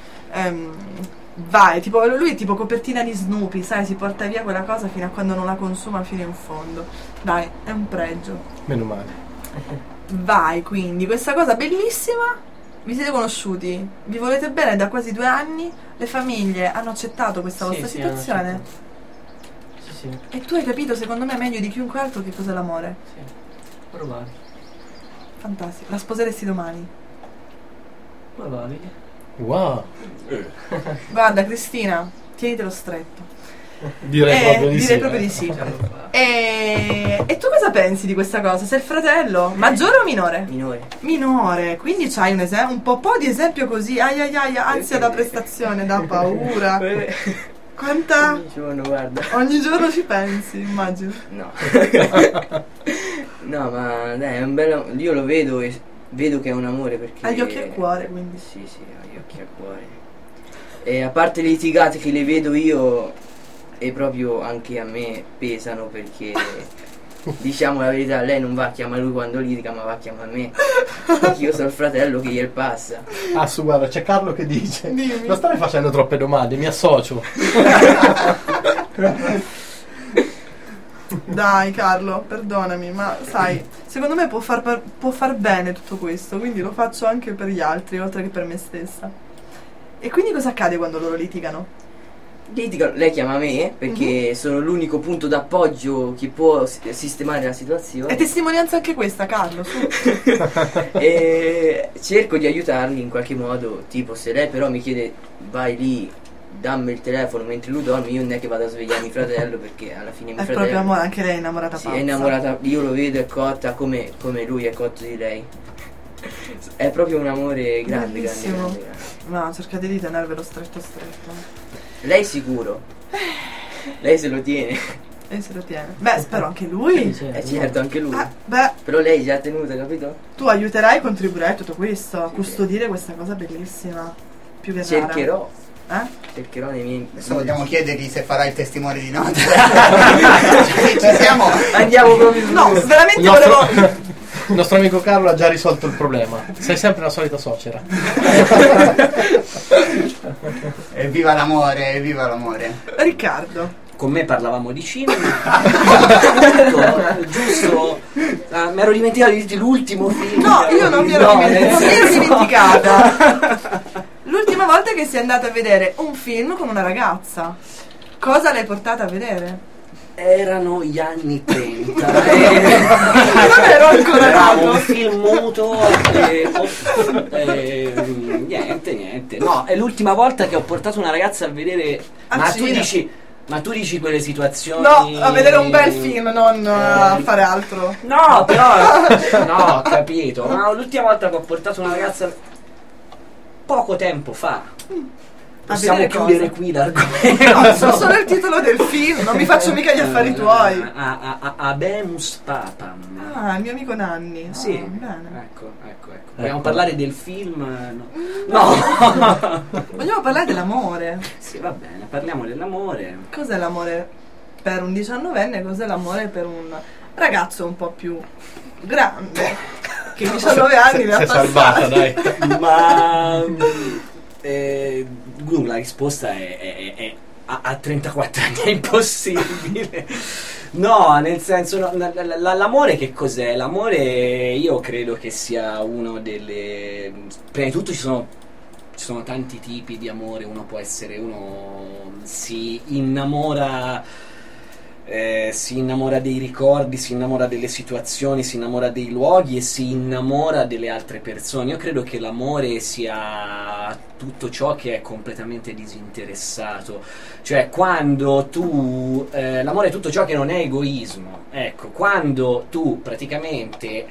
Vai, tipo, lui è tipo copertina di Snoopy, sai, si porta via quella cosa fino a quando non la consuma fino in fondo. Dai, è un pregio. Meno male. Vai, quindi, questa cosa bellissima. Vi siete conosciuti, vi volete bene da quasi 2 anni, le famiglie hanno accettato questa Sì, vostra sì, hanno situazione accettato. Sì, sì, e tu hai capito, secondo me, meglio di chiunque altro che cos'è l'amore. sì. Probabile. Fantastico. La sposeresti domani? Probabile. Wow. Guarda, Cristina, tienitelo stretto. Direi proprio di sì. Direi proprio di sì. E tu cosa pensi di questa cosa? Sei il fratello? Maggiore o minore? Minore. Minore, quindi c'hai un po' di esempio così, ai ai ai, ansia da prestazione, da paura. Quanta? Ogni giorno, guarda. Ogni giorno ci pensi, immagino. No. No, ma dai, è un bello. Io lo vedo e vedo che è un amore perché. Ha gli occhi al cuore, quindi. Sì, sì, ha gli occhi al cuore. E a parte le litigate che le vedo io, e proprio anche a me pesano perché. Diciamo la verità, lei non va a chiamare lui quando litiga, ma va a chiamare me. Perché io sono il fratello che gliel passa. Ah, su, guarda, c'è Carlo che dice: Dimmi. non stai facendo troppe domande, mi associo. Dai Carlo, perdonami, ma sai, secondo me può far bene tutto questo, quindi lo faccio anche per gli altri, oltre che per me stessa. E quindi cosa accade quando loro litigano? Litigano, lei chiama me perché sono l'unico punto d'appoggio che può sistemare la È situazione. testimonianza anche questa, Carlo, su. E cerco di aiutarli in qualche modo. Tipo, se lei però mi chiede vai lì, dammi il telefono mentre lui dorme, io non è che vado a svegliare mio fratello perché alla fine mio È fratello proprio amore, anche lei è innamorata sì, pazza. è innamorata, io lo vedo, è cotta come lui è cotto di lei. È proprio un amore grande, Bellissimo. grande, grande. No, cercate di tenervelo stretto stretto. Lei sicuro. Lei se lo tiene. E se lo tiene. Beh, spero anche lui. Certo, anche lui. Beh, Però lei già ha tenuta, capito? tu aiuterai e contribuirai a tutto questo, a custodire questa cosa bellissima. Più che rara. Cercherò. Eh? Nei miei. Adesso vogliamo chiedergli se farà il testimone di nota. Ci siamo. Andiamo proprio su. No, veramente Il nostro, volevo. il nostro amico Carlo ha già risolto il problema. Sei sempre la solita suocera. Evviva l'amore, evviva l'amore. Riccardo, con me parlavamo di cinema. Giusto, mi ero dimenticato di dirti l'ultimo film. No, io non mi ero dimenticata. L'ultima volta che sei andata a vedere un film con una ragazza, cosa l'hai portata a vedere? Erano gli anni 30. Non ero ancora Era nato. un film muto. Niente. No, è l'ultima volta che ho portato una ragazza a vedere. Ma tu dici quelle situazioni. No, a vedere un bel film, non a fare altro. No, però. No, ho capito. Ma l'ultima volta che ho portato una ragazza. Poco tempo fa. Possiamo chiudere qui l'argomento. No, so solo il titolo del film, non mi faccio mica gli affari tuoi. Habemus Papam. Ah, il mio amico Nanni. Sì, bene. ecco. Vogliamo parlare del film? No. Vogliamo parlare dell'amore. Sì, va bene, parliamo dell'amore. Cos'è l'amore per un 19enne? Cos'è l'amore per un ragazzo un po' più grande? Che 19 anni ne ha sei passati. salvata, dai. Ma la risposta è a 34 anni è impossibile. No, nel senso, l'amore che cos'è? L'amore io credo che sia uno delle... Prima di tutto ci sono tanti tipi di amore. Uno si innamora dei ricordi, si innamora delle situazioni, si innamora dei luoghi e si innamora delle altre persone. Io credo che l'amore sia tutto ciò che è completamente disinteressato, cioè quando tu l'amore è tutto ciò che non è egoismo. Ecco, quando tu praticamente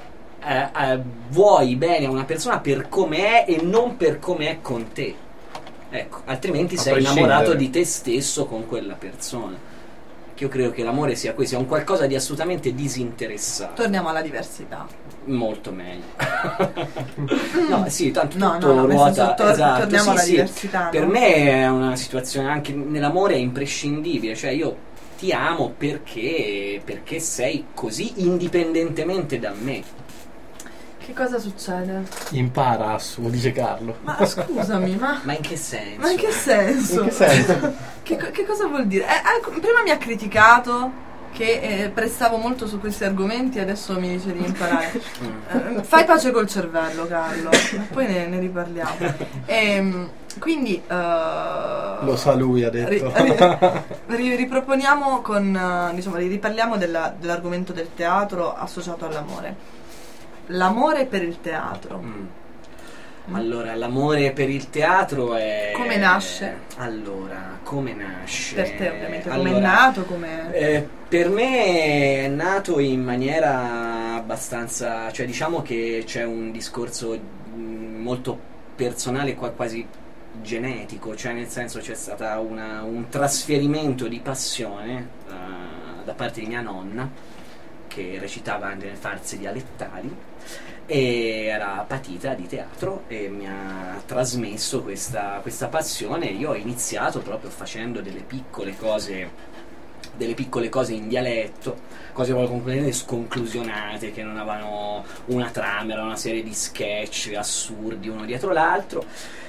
vuoi bene a una persona per come è e non per come è con te, ecco, altrimenti sei innamorato di te stesso con quella persona. Io credo che l'amore sia questo, è un qualcosa di assolutamente disinteressato. Torniamo alla diversità. Molto meglio. No, sì, tanto No, tutto no, ruota. Esatto, torniamo alla sì. diversità. Per no? me è una situazione, anche nell'amore è imprescindibile, cioè io ti amo perché sei così indipendentemente da me. Che cosa succede? Impara, Assu, dice Carlo. Ma scusami, Ma in che senso? Ma in che senso? In che senso? Che cosa vuol dire? Prima mi ha criticato che prestavo molto su questi argomenti, adesso mi dice di imparare. Fai pace col cervello, Carlo, poi ne riparliamo. Quindi lo sa lui, ha detto. Riproponiamo riparliamo dell'argomento del teatro associato all'amore. L'amore per il teatro. Allora, l'amore per il teatro è... Come nasce? Allora, come nasce? Per te ovviamente, come è nato? Per me è nato in maniera abbastanza... Cioè diciamo che c'è un discorso molto personale, quasi genetico, cioè nel senso c'è stato un trasferimento di passione da parte di mia nonna, che recitava nelle farse dialettali e era patita di teatro e mi ha trasmesso questa passione. Io ho iniziato proprio facendo delle piccole cose in dialetto, cose completamente sconclusionate che non avevano una trama, era una serie di sketch assurdi uno dietro l'altro.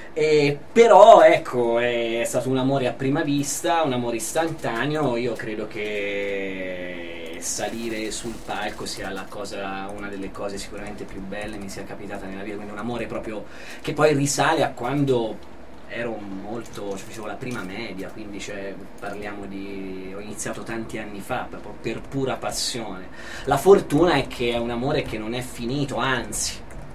Però ecco, è stato un amore a prima vista, un amore istantaneo. Io credo che salire sul palco sia una delle cose sicuramente più belle mi sia capitata nella vita, quindi un amore proprio che poi risale a quando facevo la prima media, quindi ho iniziato tanti anni fa proprio per pura passione. La fortuna è che è un amore che non è finito, anzi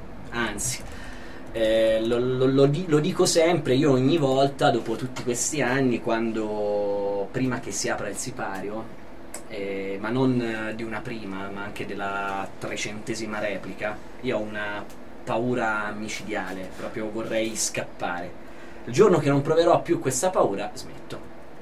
lo dico sempre, io ogni volta dopo tutti questi anni, prima che si apra il sipario, ma non di una prima ma anche della 300ª replica, io ho una paura micidiale, proprio vorrei scappare. Il giorno che non proverò più questa paura smetto,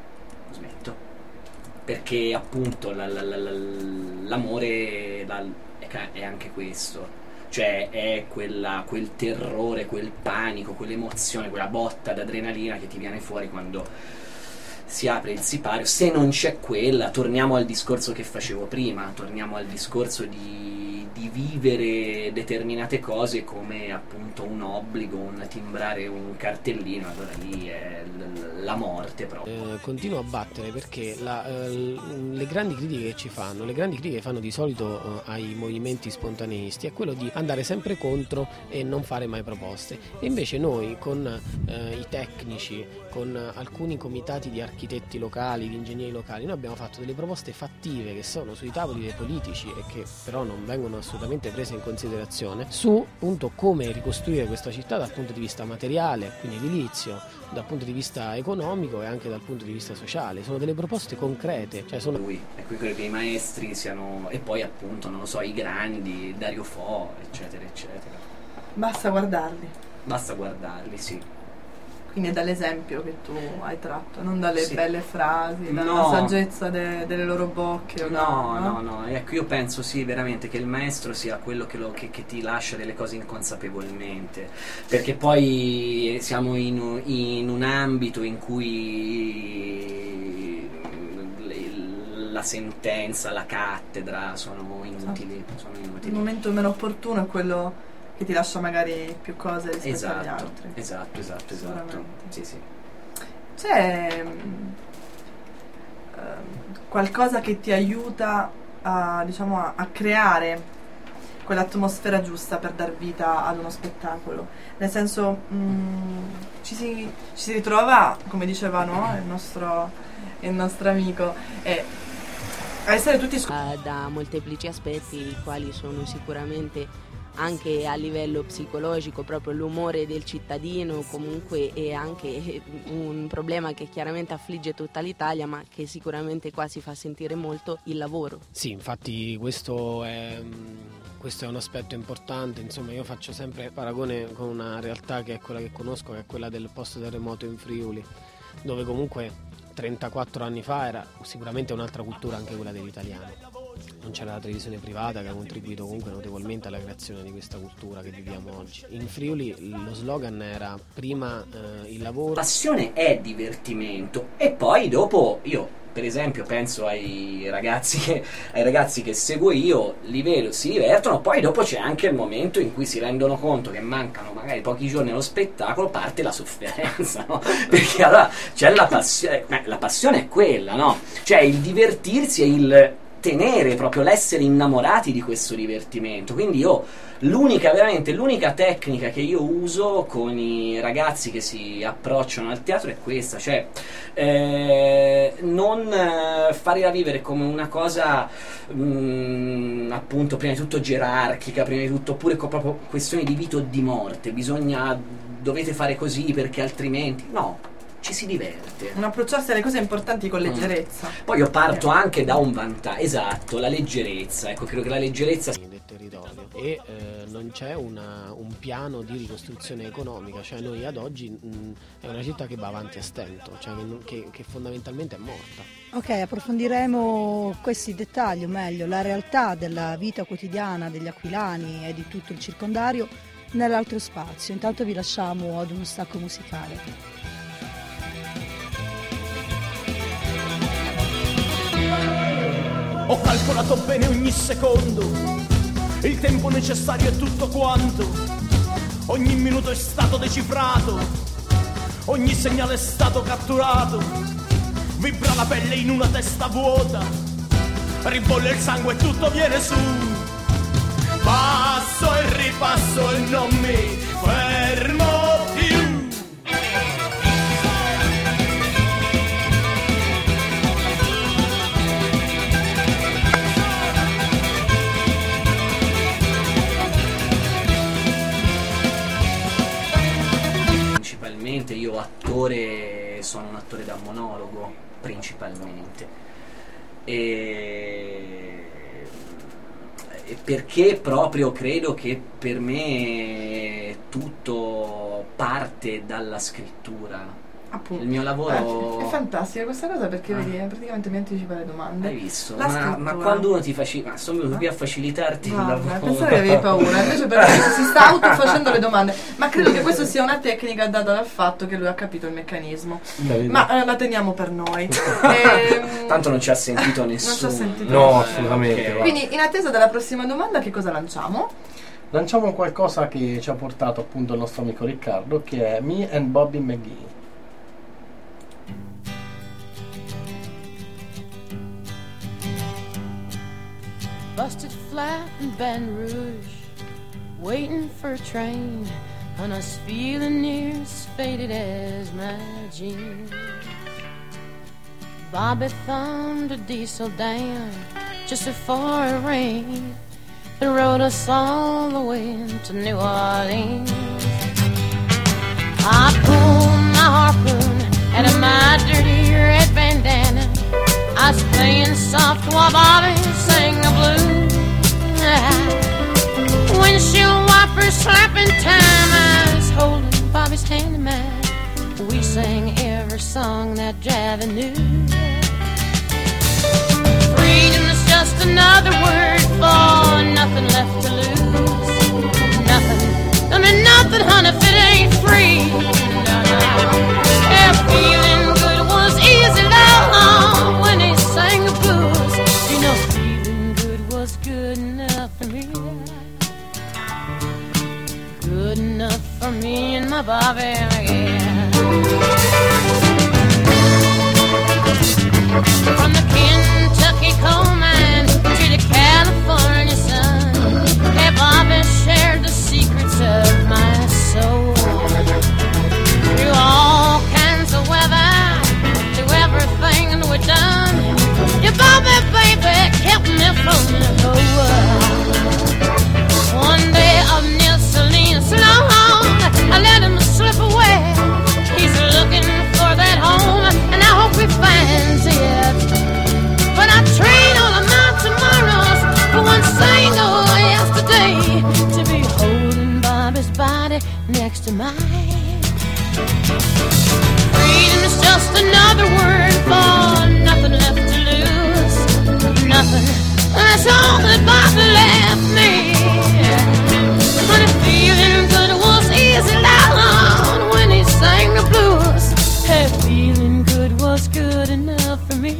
perché appunto l'amore è anche questo. Cioè è quel terrore, quel panico, quell'emozione, quella botta d'adrenalina che ti viene fuori quando si apre il sipario. Se non c'è quella, torniamo al discorso che facevo prima, torniamo al discorso di vivere determinate cose come appunto un obbligo, un timbrare un cartellino, allora lì è la morte proprio. Continuo a battere perché le grandi critiche che ci fanno, le grandi critiche che fanno di solito ai movimenti spontaneisti è quello di andare sempre contro e non fare mai proposte, e invece noi con i tecnici, con alcuni comitati di architetti locali, di ingegneri locali, noi abbiamo fatto delle proposte fattive che sono sui tavoli dei politici e che però non vengono assolutamente prese in considerazione su appunto come ricostruire questa città dal punto di vista materiale, quindi edilizio, dal punto di vista economico e anche dal punto di vista sociale. Sono delle proposte concrete, cioè sono lui, e qui credo che i maestri siano, e poi appunto non lo so, i grandi, Dario Fo, eccetera eccetera. Basta guardarli. Basta guardarli, sì. Quindi è dall'esempio che tu hai tratto, non dalle belle frasi, dalla saggezza delle loro bocche. No, ecco, io penso sì veramente che il maestro sia quello che ti lascia delle cose inconsapevolmente, perché poi siamo in un ambito in cui la sentenza, la cattedra sono inutili. Il momento meno opportuno è quello che ti lascia magari più cose rispetto agli altri. Esatto. Sì. C'è qualcosa che ti aiuta a creare quell'atmosfera giusta per dar vita ad uno spettacolo? Nel senso, ci si ritrova, come diceva il nostro amico, a essere tutti da molteplici aspetti, i quali sono sicuramente anche a livello psicologico, proprio l'umore del cittadino comunque è anche un problema che chiaramente affligge tutta l'Italia, ma che sicuramente qua si fa sentire molto: il lavoro. Sì, infatti questo è un aspetto importante. Insomma, io faccio sempre paragone con una realtà che è quella che conosco, che è quella del post terremoto in Friuli, dove comunque 34 anni fa era sicuramente un'altra cultura, anche quella degli italiani. Non c'era la televisione privata che ha contribuito comunque notevolmente alla creazione di questa cultura che viviamo oggi. In Friuli lo slogan era prima il lavoro. Passione è divertimento, e poi dopo io per esempio penso ai ragazzi che seguo io, li vedo, si divertono, poi dopo c'è anche il momento in cui si rendono conto che mancano magari pochi giorni allo spettacolo, parte la sofferenza, no? Perché allora c'è la passione è quella, no? Cioè il divertirsi e il tenere proprio l'essere innamorati di questo divertimento. Quindi io l'unica tecnica che io uso con i ragazzi che si approcciano al teatro è questa, cioè non farla vivere come una cosa appunto prima di tutto gerarchica, prima di tutto, oppure proprio questione di vita o di morte, dovete fare così perché altrimenti no. Ci si diverte. Un approcciarsi alle cose importanti con leggerezza. Poi io parto anche da un vantaggio, esatto, la leggerezza. Ecco, credo che la leggerezza del territorio e non c'è un piano di ricostruzione economica, cioè noi ad oggi è una città che va avanti a stento, cioè che fondamentalmente è morta. Ok, approfondiremo questi dettagli, o meglio la realtà della vita quotidiana degli aquilani e di tutto il circondario nell'altro spazio. Intanto vi lasciamo ad uno stacco musicale. Ho calcolato bene ogni secondo, il tempo necessario è tutto quanto, ogni minuto è stato decifrato, ogni segnale è stato catturato, vibra la pelle in una testa vuota, ribolle il sangue e tutto viene su, passo e ripasso e non mi fermo più. Io sono un attore da monologo principalmente, e perché proprio credo che per me tutto parte dalla scrittura, Appunto. Il mio lavoro è fantastica questa cosa perché vedi, praticamente mi anticipa le domande. Hai visto? La Ma quando uno ti facilita, sono venuto qui a facilitarti il lavoro. Pensavo che avevi paura, invece per me si sta autofacendo le domande. Ma credo che questa sia una tecnica data dal fatto che lui ha capito il meccanismo. Ma la teniamo per noi. Tanto non ci ha sentito nessuno. Non ci ha sentito No, assolutamente. Okay. Quindi in attesa della prossima domanda che cosa lanciamo? Lanciamo qualcosa che ci ha portato appunto il nostro amico Riccardo, che è Me and Bobby McGee. Busted flat in Baton Rouge, waiting for a train, and I was feeling near as faded as my jeans. Bobby thumbed a diesel down just before it rained and rode us all the way to New Orleans. I pulled my harpoon out of my dirty red bandana. I was playing soft while Bobby sang the blues. Windshield wipers slapping time, I was holding Bobby's hand in mine. We sang every song that Javi knew. Freedom is just another word for nothing left to lose. Nothing, I mean nothing, honey, if it ain't free. Yeah, feeling good was easy, love, when he sang the blues. You know, feeling good was good enough for me. Good enough for me and my Bobby, yeah. From the Kentucky coal mine to the California sun, hey, Bobby shared the secrets of my soul. Through all kinds of weather, through everything that we've done, your Bobby, baby, kept me from the whole world. One day of Neil Salinas long, I let him slip away. He's looking for that home, and I hope he finds it. But I trade all of my tomorrows for one single yesterday, to be holding Bobby's body next to mine. Freedom is just another word for nothing left to lose. Nothing, that's all that Bobby left me. But if feeling good was easy, loud when he sang the blues. Hey, feeling good was good enough for me.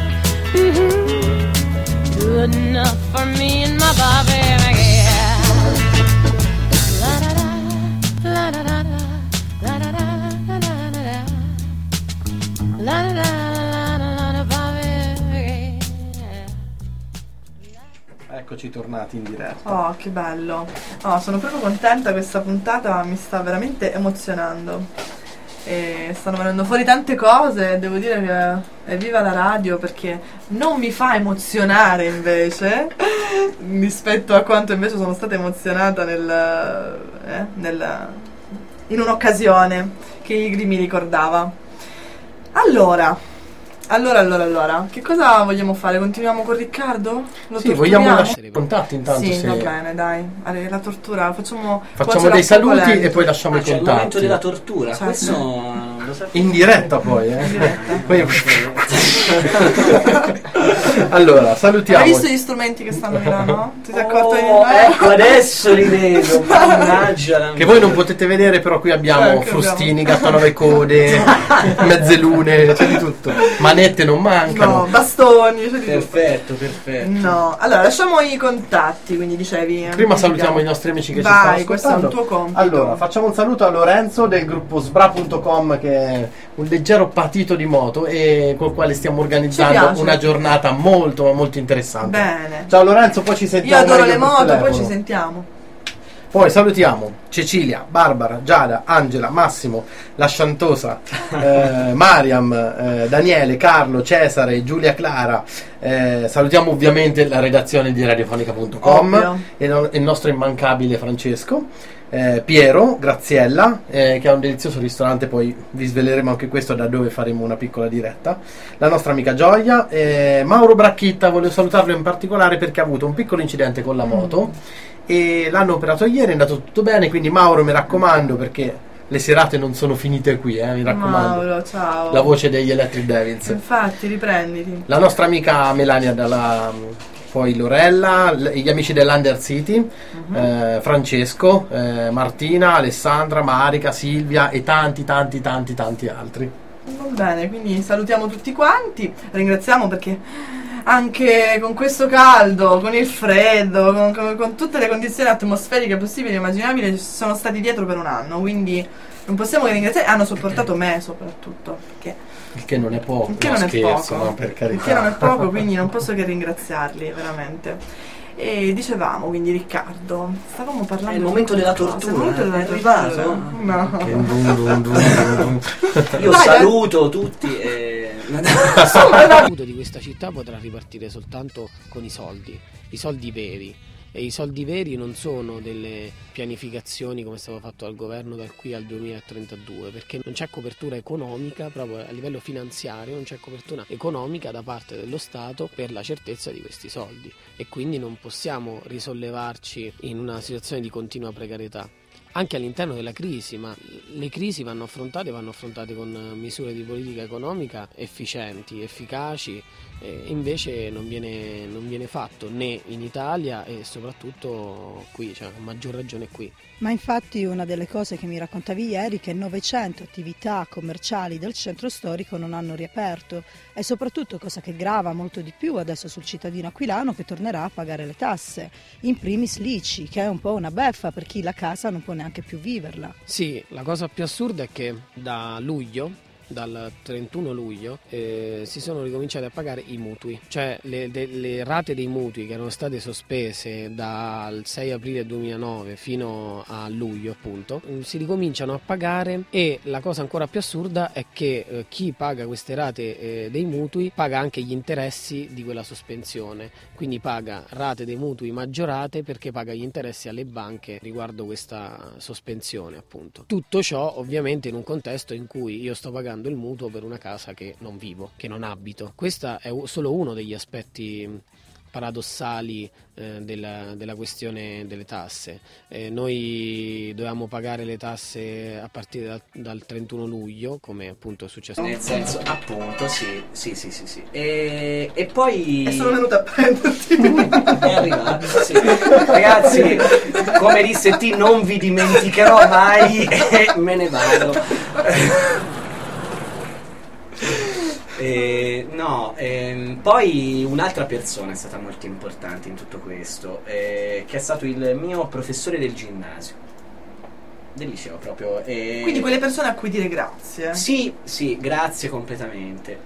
Good enough for me and my Bobby, yeah. La da da, la da da da, la da da da da da, la da da da Bobby, yeah. Eccoci tornati in diretta. Oh, che bello. Oh, sono proprio contenta, questa puntata mi sta veramente emozionando. E stanno venendo fuori tante cose, devo dire che evviva la radio, perché non mi fa emozionare invece rispetto a quanto invece sono stata emozionata in un'occasione che Igri mi ricordava. Allora, che cosa vogliamo fare? Continuiamo con Riccardo? Sì, vogliamo lasciare i contatti intanto. Sì, se... va bene, dai. La tortura, facciamo dei saluti e poi lasciamo i c'è il contatti. momento della tortura, Certo. questo lo sapete. In diretta poi, In diretta. Poi... Allora, salutiamo. Hai visto gli strumenti che stanno Milano? Ti sei accorto di Ecco, adesso li vedo. Mannaggia. Che voi non potete vedere, però qui abbiamo frustini, gatto a 9 code, mezze lune, c'è di tutto. Manette non mancano. No, bastoni, c'è di Perfetto. No, allora lasciamo i contatti, quindi dicevi. Prima salutiamo i nostri amici che ci Vai, stanno questo è un ascoltando. tuo compito. Allora, facciamo un saluto a Lorenzo del gruppo sbra.com, che è un leggero patito di moto e col quale stiamo organizzando una giornata molto molto interessante. Bene. Ciao Lorenzo, poi ci Io sentiamo. adoro meglio le per moto, poi telefono. ci sentiamo. Poi salutiamo Cecilia, Barbara, Giada, Angela, Massimo, La Sciantosa, Mariam, Daniele, Carlo, Cesare, Giulia Clara. Salutiamo ovviamente la redazione di radiofonica.com e il nostro immancabile Francesco, Piero, Graziella, che ha un delizioso ristorante, poi vi sveleremo anche questo, da dove faremo una piccola diretta, la nostra amica Gioia, Mauro Bracchitta. Volevo salutarlo in particolare perché ha avuto un piccolo incidente con la moto e l'hanno operato ieri, è andato tutto bene, quindi Mauro, mi raccomando, perché le serate non sono finite qui, mi raccomando. Mauro, ciao. La voce degli Electric Devils. Infatti, riprenditi. La nostra amica Melania poi Lorella, gli amici dell'Under City, Francesco, Martina, Alessandra, Marica, Silvia e tanti altri. Va bene, quindi salutiamo tutti quanti, ringraziamo perché anche con questo caldo, con il freddo, con tutte le condizioni atmosferiche possibili e immaginabili sono stati dietro per un anno, quindi non possiamo che ringraziare, hanno sopportato me soprattutto, il che non è poco, no, per carità. Il che non è poco, quindi non posso che ringraziarli veramente. E dicevamo, quindi Riccardo, stavamo parlando... È il momento della tortura, è arrivato? No. Io saluto tutti Il di questa città potrà ripartire soltanto con i soldi veri. E i soldi veri non sono delle pianificazioni come è stato fatto dal governo da qui al 2032, perché non c'è copertura economica, proprio a livello finanziario non c'è copertura economica da parte dello Stato per la certezza di questi soldi, e quindi non possiamo risollevarci in una situazione di continua precarietà. Anche all'interno della crisi, ma le crisi vanno affrontate con misure di politica economica efficienti, efficaci, invece non viene fatto né in Italia e soprattutto qui, cioè a maggior ragione qui. Ma infatti una delle cose che mi raccontavi ieri è che 900 attività commerciali del centro storico non hanno riaperto, e soprattutto, cosa che grava molto di più adesso sul cittadino aquilano, che tornerà a pagare le tasse, in primis l'ICI, che è un po' una beffa per chi la casa non può neanche più viverla. Sì, la cosa più assurda è che dal 31 luglio si sono ricominciati a pagare i mutui, cioè le rate dei mutui che erano state sospese dal 6 aprile 2009 fino a luglio appunto, si ricominciano a pagare, e la cosa ancora più assurda è che chi paga queste rate dei mutui paga anche gli interessi di quella sospensione, quindi paga rate dei mutui maggiorate perché paga gli interessi alle banche riguardo questa sospensione appunto. Tutto ciò ovviamente in un contesto in cui io sto pagando il mutuo per una casa che non vivo, che non abito. Questo è solo uno degli aspetti paradossali della questione delle tasse. Noi dovevamo pagare le tasse a partire dal 31 luglio, come appunto è successo. Nel senso, appunto, sì. E poi... È solo venuto a prenderti. È arrivato, sì. Ragazzi, come disse T, non vi dimenticherò mai e me ne vado. Poi un'altra persona è stata molto importante in tutto questo, che è stato il mio professore del ginnasio, del liceo proprio. Quindi quelle persone a cui dire grazie. Sì, grazie completamente.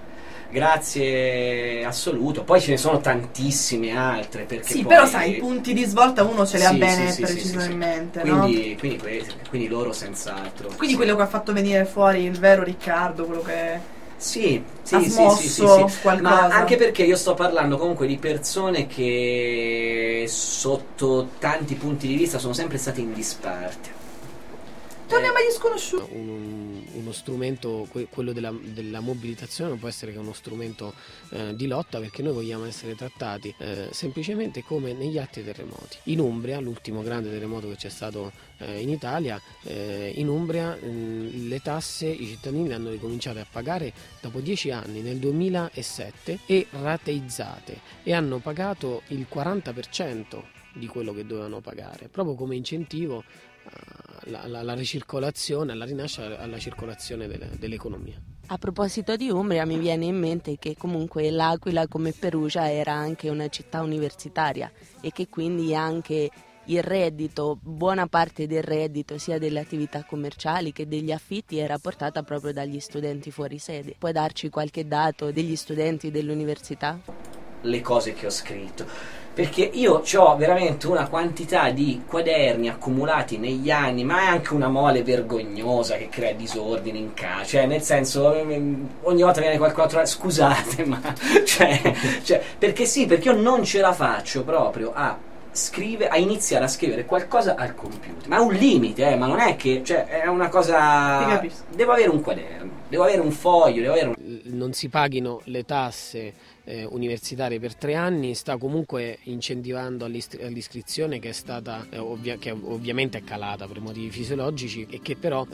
Grazie assoluto. Poi ce ne sono tantissime altre, perché sì, poi... però sai, i punti di svolta uno ce li ha bene precisamente, quindi loro senz'altro. Quindi quello che ha fatto venire fuori il vero Riccardo, quello che sì, qualcosa. Ma anche perché io sto parlando comunque di persone che sotto tanti punti di vista sono sempre state in disparte. Torniamo agli sconosciuti. Uno strumento, quello della mobilitazione, non può essere che uno strumento di lotta, perché noi vogliamo essere trattati semplicemente come negli altri terremoti. In Umbria, l'ultimo grande terremoto che c'è stato in Italia, in Umbria le tasse i cittadini le hanno ricominciate a pagare dopo 10 anni, nel 2007, e rateizzate, e hanno pagato il 40% di quello che dovevano pagare, proprio come incentivo alla ricircolazione, alla rinascita, alla circolazione dell'economia. A proposito di Umbria, mi viene in mente che comunque l'Aquila, come Perugia, era anche una città universitaria, e che quindi anche il reddito, buona parte del reddito sia delle attività commerciali che degli affitti, era portata proprio dagli studenti fuori sede. Puoi darci qualche dato degli studenti dell'università? Le cose che ho scritto, perché io ho veramente una quantità di quaderni accumulati negli anni, ma è anche una mole vergognosa che crea disordine in casa, cioè nel senso ogni volta viene qualcosa, scusate, ma cioè perché perché io non ce la faccio proprio a iniziare a scrivere qualcosa al computer, ma ha un limite, ma non è che, cioè, è una cosa, devo avere un quaderno, devo avere un foglio, non si paghino le tasse universitarie per 3 anni, sta comunque incentivando all'iscrizione, che è stata che ovviamente è calata per motivi fisiologici, e che però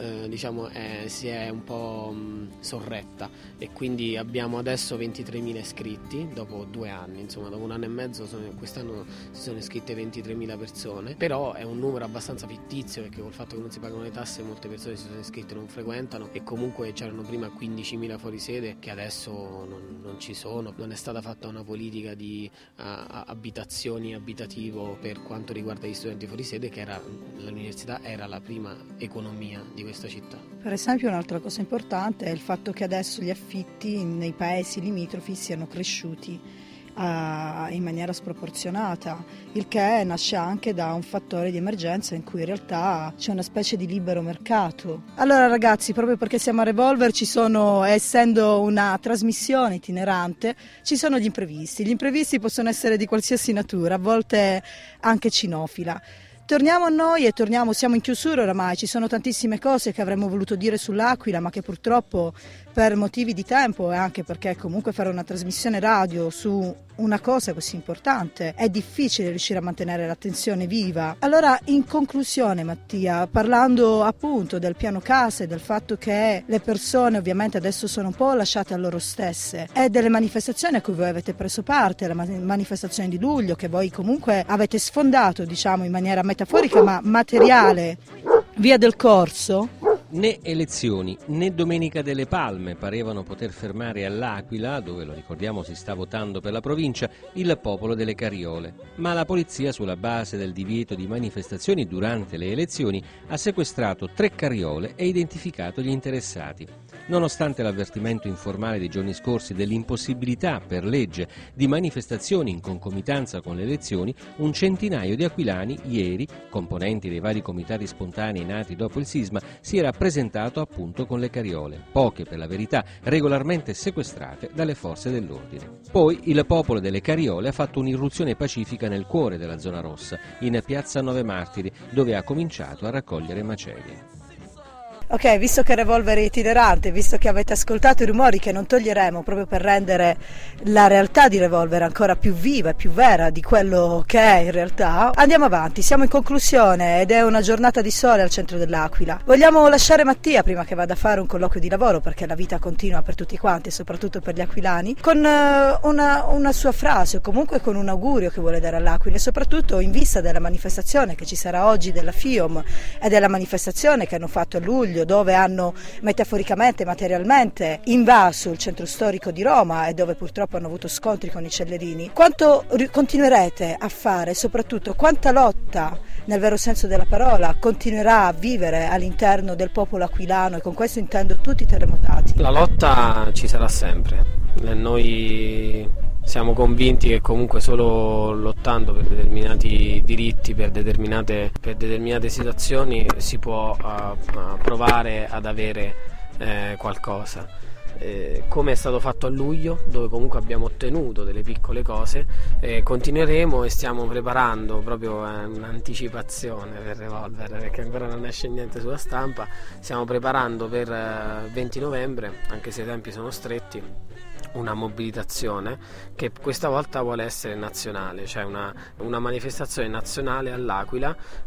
si è un po' sorretta, e quindi abbiamo adesso 23.000 iscritti dopo 2 anni, insomma dopo 1 anno e mezzo quest'anno si sono iscritte 23.000 persone, però è un numero abbastanza fittizio, perché col fatto che non si pagano le tasse molte persone si sono iscritte e non frequentano, e comunque c'erano prima 15.000 fuori sede che adesso non ci sono. Non è stata fatta una politica di abitazioni, abitativo per quanto riguarda gli studenti fuori sede, che l'università era la prima economia di questa città. Per esempio, un'altra cosa importante è il fatto che adesso gli affitti nei paesi limitrofi siano cresciuti in maniera sproporzionata, il che nasce anche da un fattore di emergenza in cui in realtà c'è una specie di libero mercato. Allora ragazzi, proprio perché siamo a Revolver, essendo una trasmissione itinerante, ci sono gli imprevisti possono essere di qualsiasi natura, a volte anche cinofila. Torniamo a noi e siamo in chiusura oramai, ci sono tantissime cose che avremmo voluto dire sull'Aquila, ma che purtroppo per motivi di tempo, e anche perché comunque fare una trasmissione radio su una cosa così importante è difficile riuscire a mantenere l'attenzione viva. Allora, in conclusione, Mattia, parlando appunto del piano casa e del fatto che le persone ovviamente adesso sono un po' lasciate a loro stesse, e delle manifestazioni a cui voi avete preso parte, la manifestazione di luglio che voi comunque avete sfondato, diciamo in maniera metaforica ma materiale, via del Corso. Né elezioni né Domenica delle Palme parevano poter fermare all'Aquila, dove, lo ricordiamo, si sta votando per la provincia, il popolo delle Cariole. Ma la polizia, sulla base del divieto di manifestazioni durante le elezioni, ha sequestrato 3 carriole e identificato gli interessati. Nonostante l'avvertimento informale dei giorni scorsi dell'impossibilità per legge di manifestazioni in concomitanza con le elezioni, un centinaio di aquilani ieri, componenti dei vari comitati spontanei nati dopo il sisma, si era presentato appunto con le carriole, poche per la verità, regolarmente sequestrate dalle forze dell'ordine. Poi il popolo delle Cariole ha fatto un'irruzione pacifica nel cuore della zona rossa, in piazza Nove Martiri, dove ha cominciato a raccogliere macerie. Ok, visto che Revolver è itinerante, visto che avete ascoltato i rumori che non toglieremo proprio per rendere la realtà di Revolver ancora più viva e più vera di quello che è in realtà, andiamo avanti, siamo in conclusione ed è una giornata di sole al centro dell'Aquila. Vogliamo lasciare Mattia prima che vada a fare un colloquio di lavoro, perché la vita continua per tutti quanti e soprattutto per gli aquilani, con una sua frase o comunque con un augurio che vuole dare all'Aquila, e soprattutto in vista della manifestazione che ci sarà oggi della FIOM e della manifestazione che hanno fatto a luglio, dove hanno metaforicamente, materialmente invaso il centro storico di Roma e dove purtroppo hanno avuto scontri con i cellerini. Quanto continuerete a fare, soprattutto quanta lotta, nel vero senso della parola, continuerà a vivere all'interno del popolo aquilano, e con questo intendo tutti i terremotati? La lotta ci sarà sempre, noi siamo convinti che comunque solo lottando per determinati diritti, per determinate situazioni si può provare ad avere qualcosa. Come è stato fatto a luglio, dove comunque abbiamo ottenuto delle piccole cose, continueremo e stiamo preparando proprio un'anticipazione per Revolver, perché ancora non esce niente sulla stampa. Stiamo preparando per 20 novembre, anche se i tempi sono stretti, una mobilitazione che questa volta vuole essere nazionale, cioè una manifestazione nazionale all'Aquila,